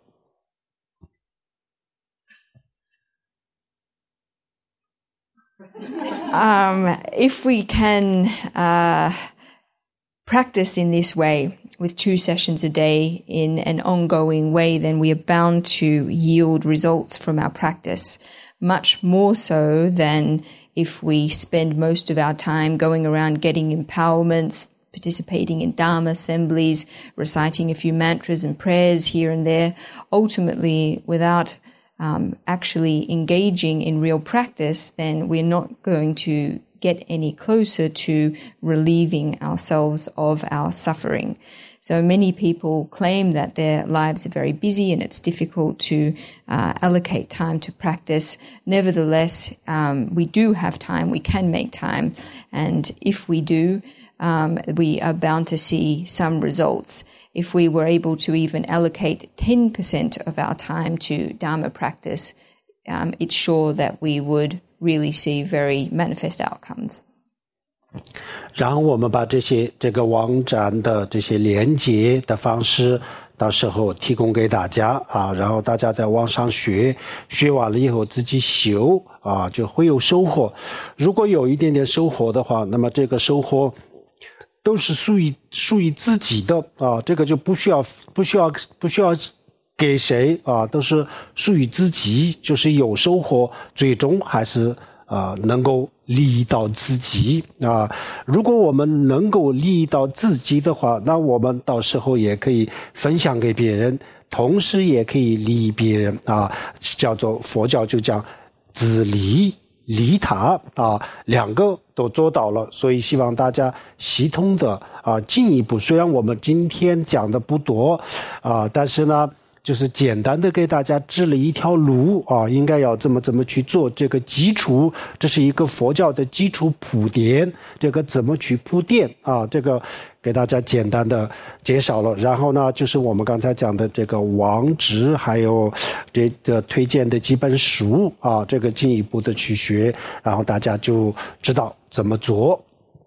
Um, if we can uh, practice in this way, with two sessions a day in an ongoing way, then we are bound to yield results from our practice, much more so than if we spend most of our time going around getting empowerments, participating in Dharma assemblies, reciting a few mantras and prayers here and there, ultimately without um, actually engaging in real practice, then we're not going to get any closer to relieving ourselves of our suffering. So many people claim that their lives are very busy and it's difficult to uh, allocate time to practice. Nevertheless, um, we do have time, we can make time, and if we do, um, we are bound to see some results. If we were able to even allocate ten percent of our time to Dharma practice, um, it's sure that we would really see very manifest outcomes. 然后我们把这些这个网站的这些连接的方式，到时候提供给大家啊，然后大家在网上学，学完了以后自己修啊，就会有收获。如果有一点点收获的话，那么这个收获都是属于属于自己的啊，这个就不需要不需要不需要给谁啊，都是属于自己，就是有收获，最终还是啊能够利益到自己啊。如果我们能够利益到自己的话，那我们到时候也可以分享给别人，同时也可以利益别人啊，叫做佛教就讲自利利他啊，两个都做到了。所以希望大家系统的啊进一步，虽然我们今天讲的不多啊，但是呢就是简单的给大家指了一条路啊，应该要怎么怎么去做，这个基础，这是一个佛教的基础铺垫，这个怎么去铺垫啊，这个给大家简单的介绍了。然后呢，就是我们刚才讲的这个网址，还有这个推荐的几本书啊，这个进一步的去学，然后大家就知道怎么做。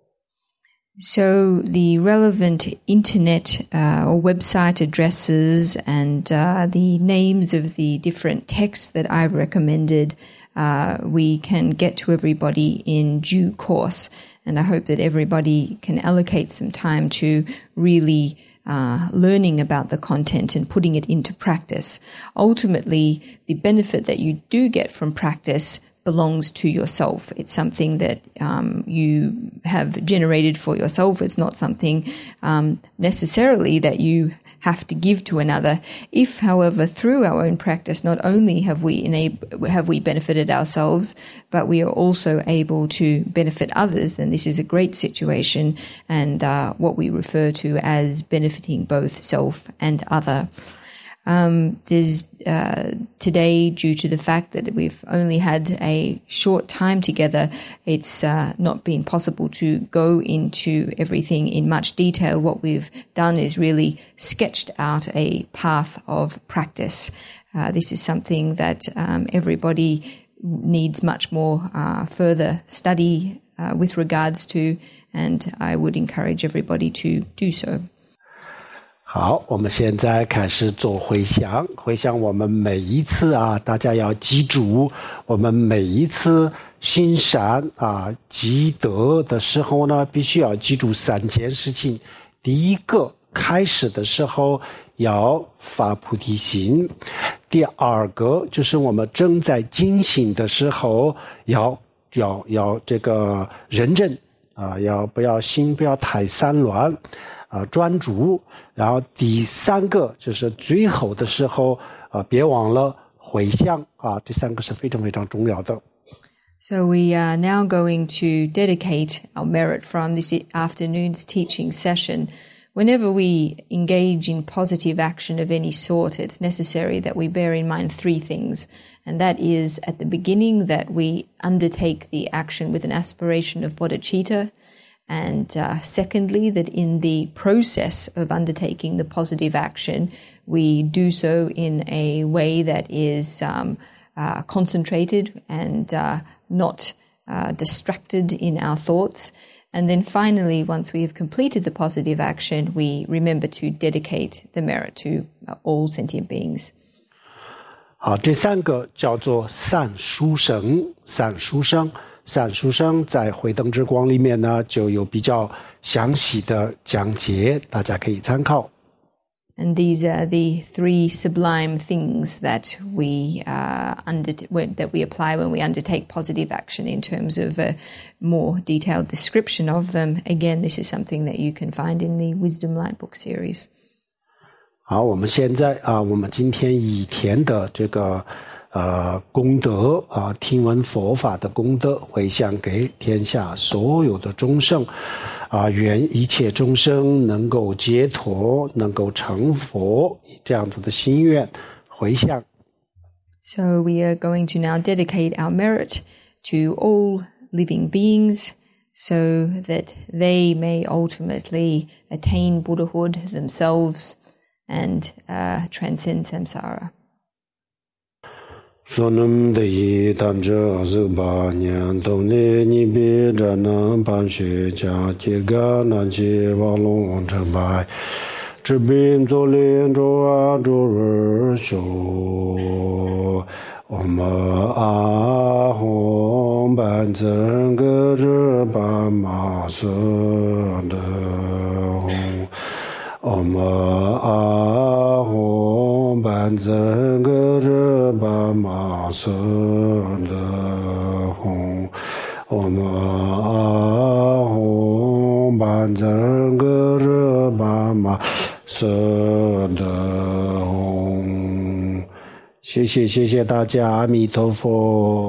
So the relevant internet uh, or website addresses and uh, the names of the different texts that I've recommended, uh, we can get to everybody in due course. And I hope that everybody can allocate some time to really uh, learning about the content and putting it into practice. Ultimately, the benefit that you do get from practice belongs to yourself. It's something that um, you have generated for yourself. It's not something um, necessarily that you have to give to another. If, however, through our own practice, not only have we enab- have we benefited ourselves, but we are also able to benefit others, then this is a great situation and uh, what we refer to as benefiting both self and other. Um, there's uh, today, due to the fact that we've only had a short time together, it's uh, not been possible to go into everything in much detail. What we've done is really sketched out a path of practice. Uh, this is something that um, everybody needs much more uh, further study uh, with regards to, and I would encourage everybody to do so. 好，我们现在开始做回想，回想我们每一次啊，大家要记住，我们每一次行善啊、积德的时候呢，必须要记住三件事情。第一个，开始的时候要发菩提心；第二个，就是我们正在进行的时候要要要这个认真啊，要不要心不要太散乱。啊，专注，然后第三个就是最后的时候啊，别忘了回向啊，这三个是非常非常重要的。 So we are now going to dedicate our merit from this afternoon's teaching session. Whenever we engage in positive action of any sort, it's necessary that we bear in mind three things. And that is, at the beginning, that we undertake the action with an aspiration of bodhicitta. And uh, secondly, that in the process of undertaking the positive action, we do so in a way that is um, uh, concentrated and uh, not uh, distracted in our thoughts. And then finally, once we have completed the positive action, we remember to dedicate the merit to uh, all sentient beings. 好，这三个叫做善书生，善书生。善书生在慧灯之光里面呢，就有比较详细的讲解，大家可以参考。 And these are the three sublime things that we uh, under that we apply when we undertake positive action in terms of a more detailed description of them. Again, this is something that you can find in the Wisdom Light book series. 好，我们现在啊，我们今天一天的这个。呃，功德啊，听闻佛法的功德，回向给天下所有的众生，啊，愿一切众生能够解脱，能够成佛，这样子的心愿回向。 So we are going to now dedicate our merit to all living beings, so that they may ultimately attain Buddhahood themselves and uh, transcend samsara. 说能得一谈这二十八年都内你别着能办学家结个南街瓦龙成败这边做连着啊做人修我们啊红板整个这斑马色的红我们啊红板整个这斑马色的红我们啊红板整个这斑马色的红谢谢谢谢大家阿弥陀佛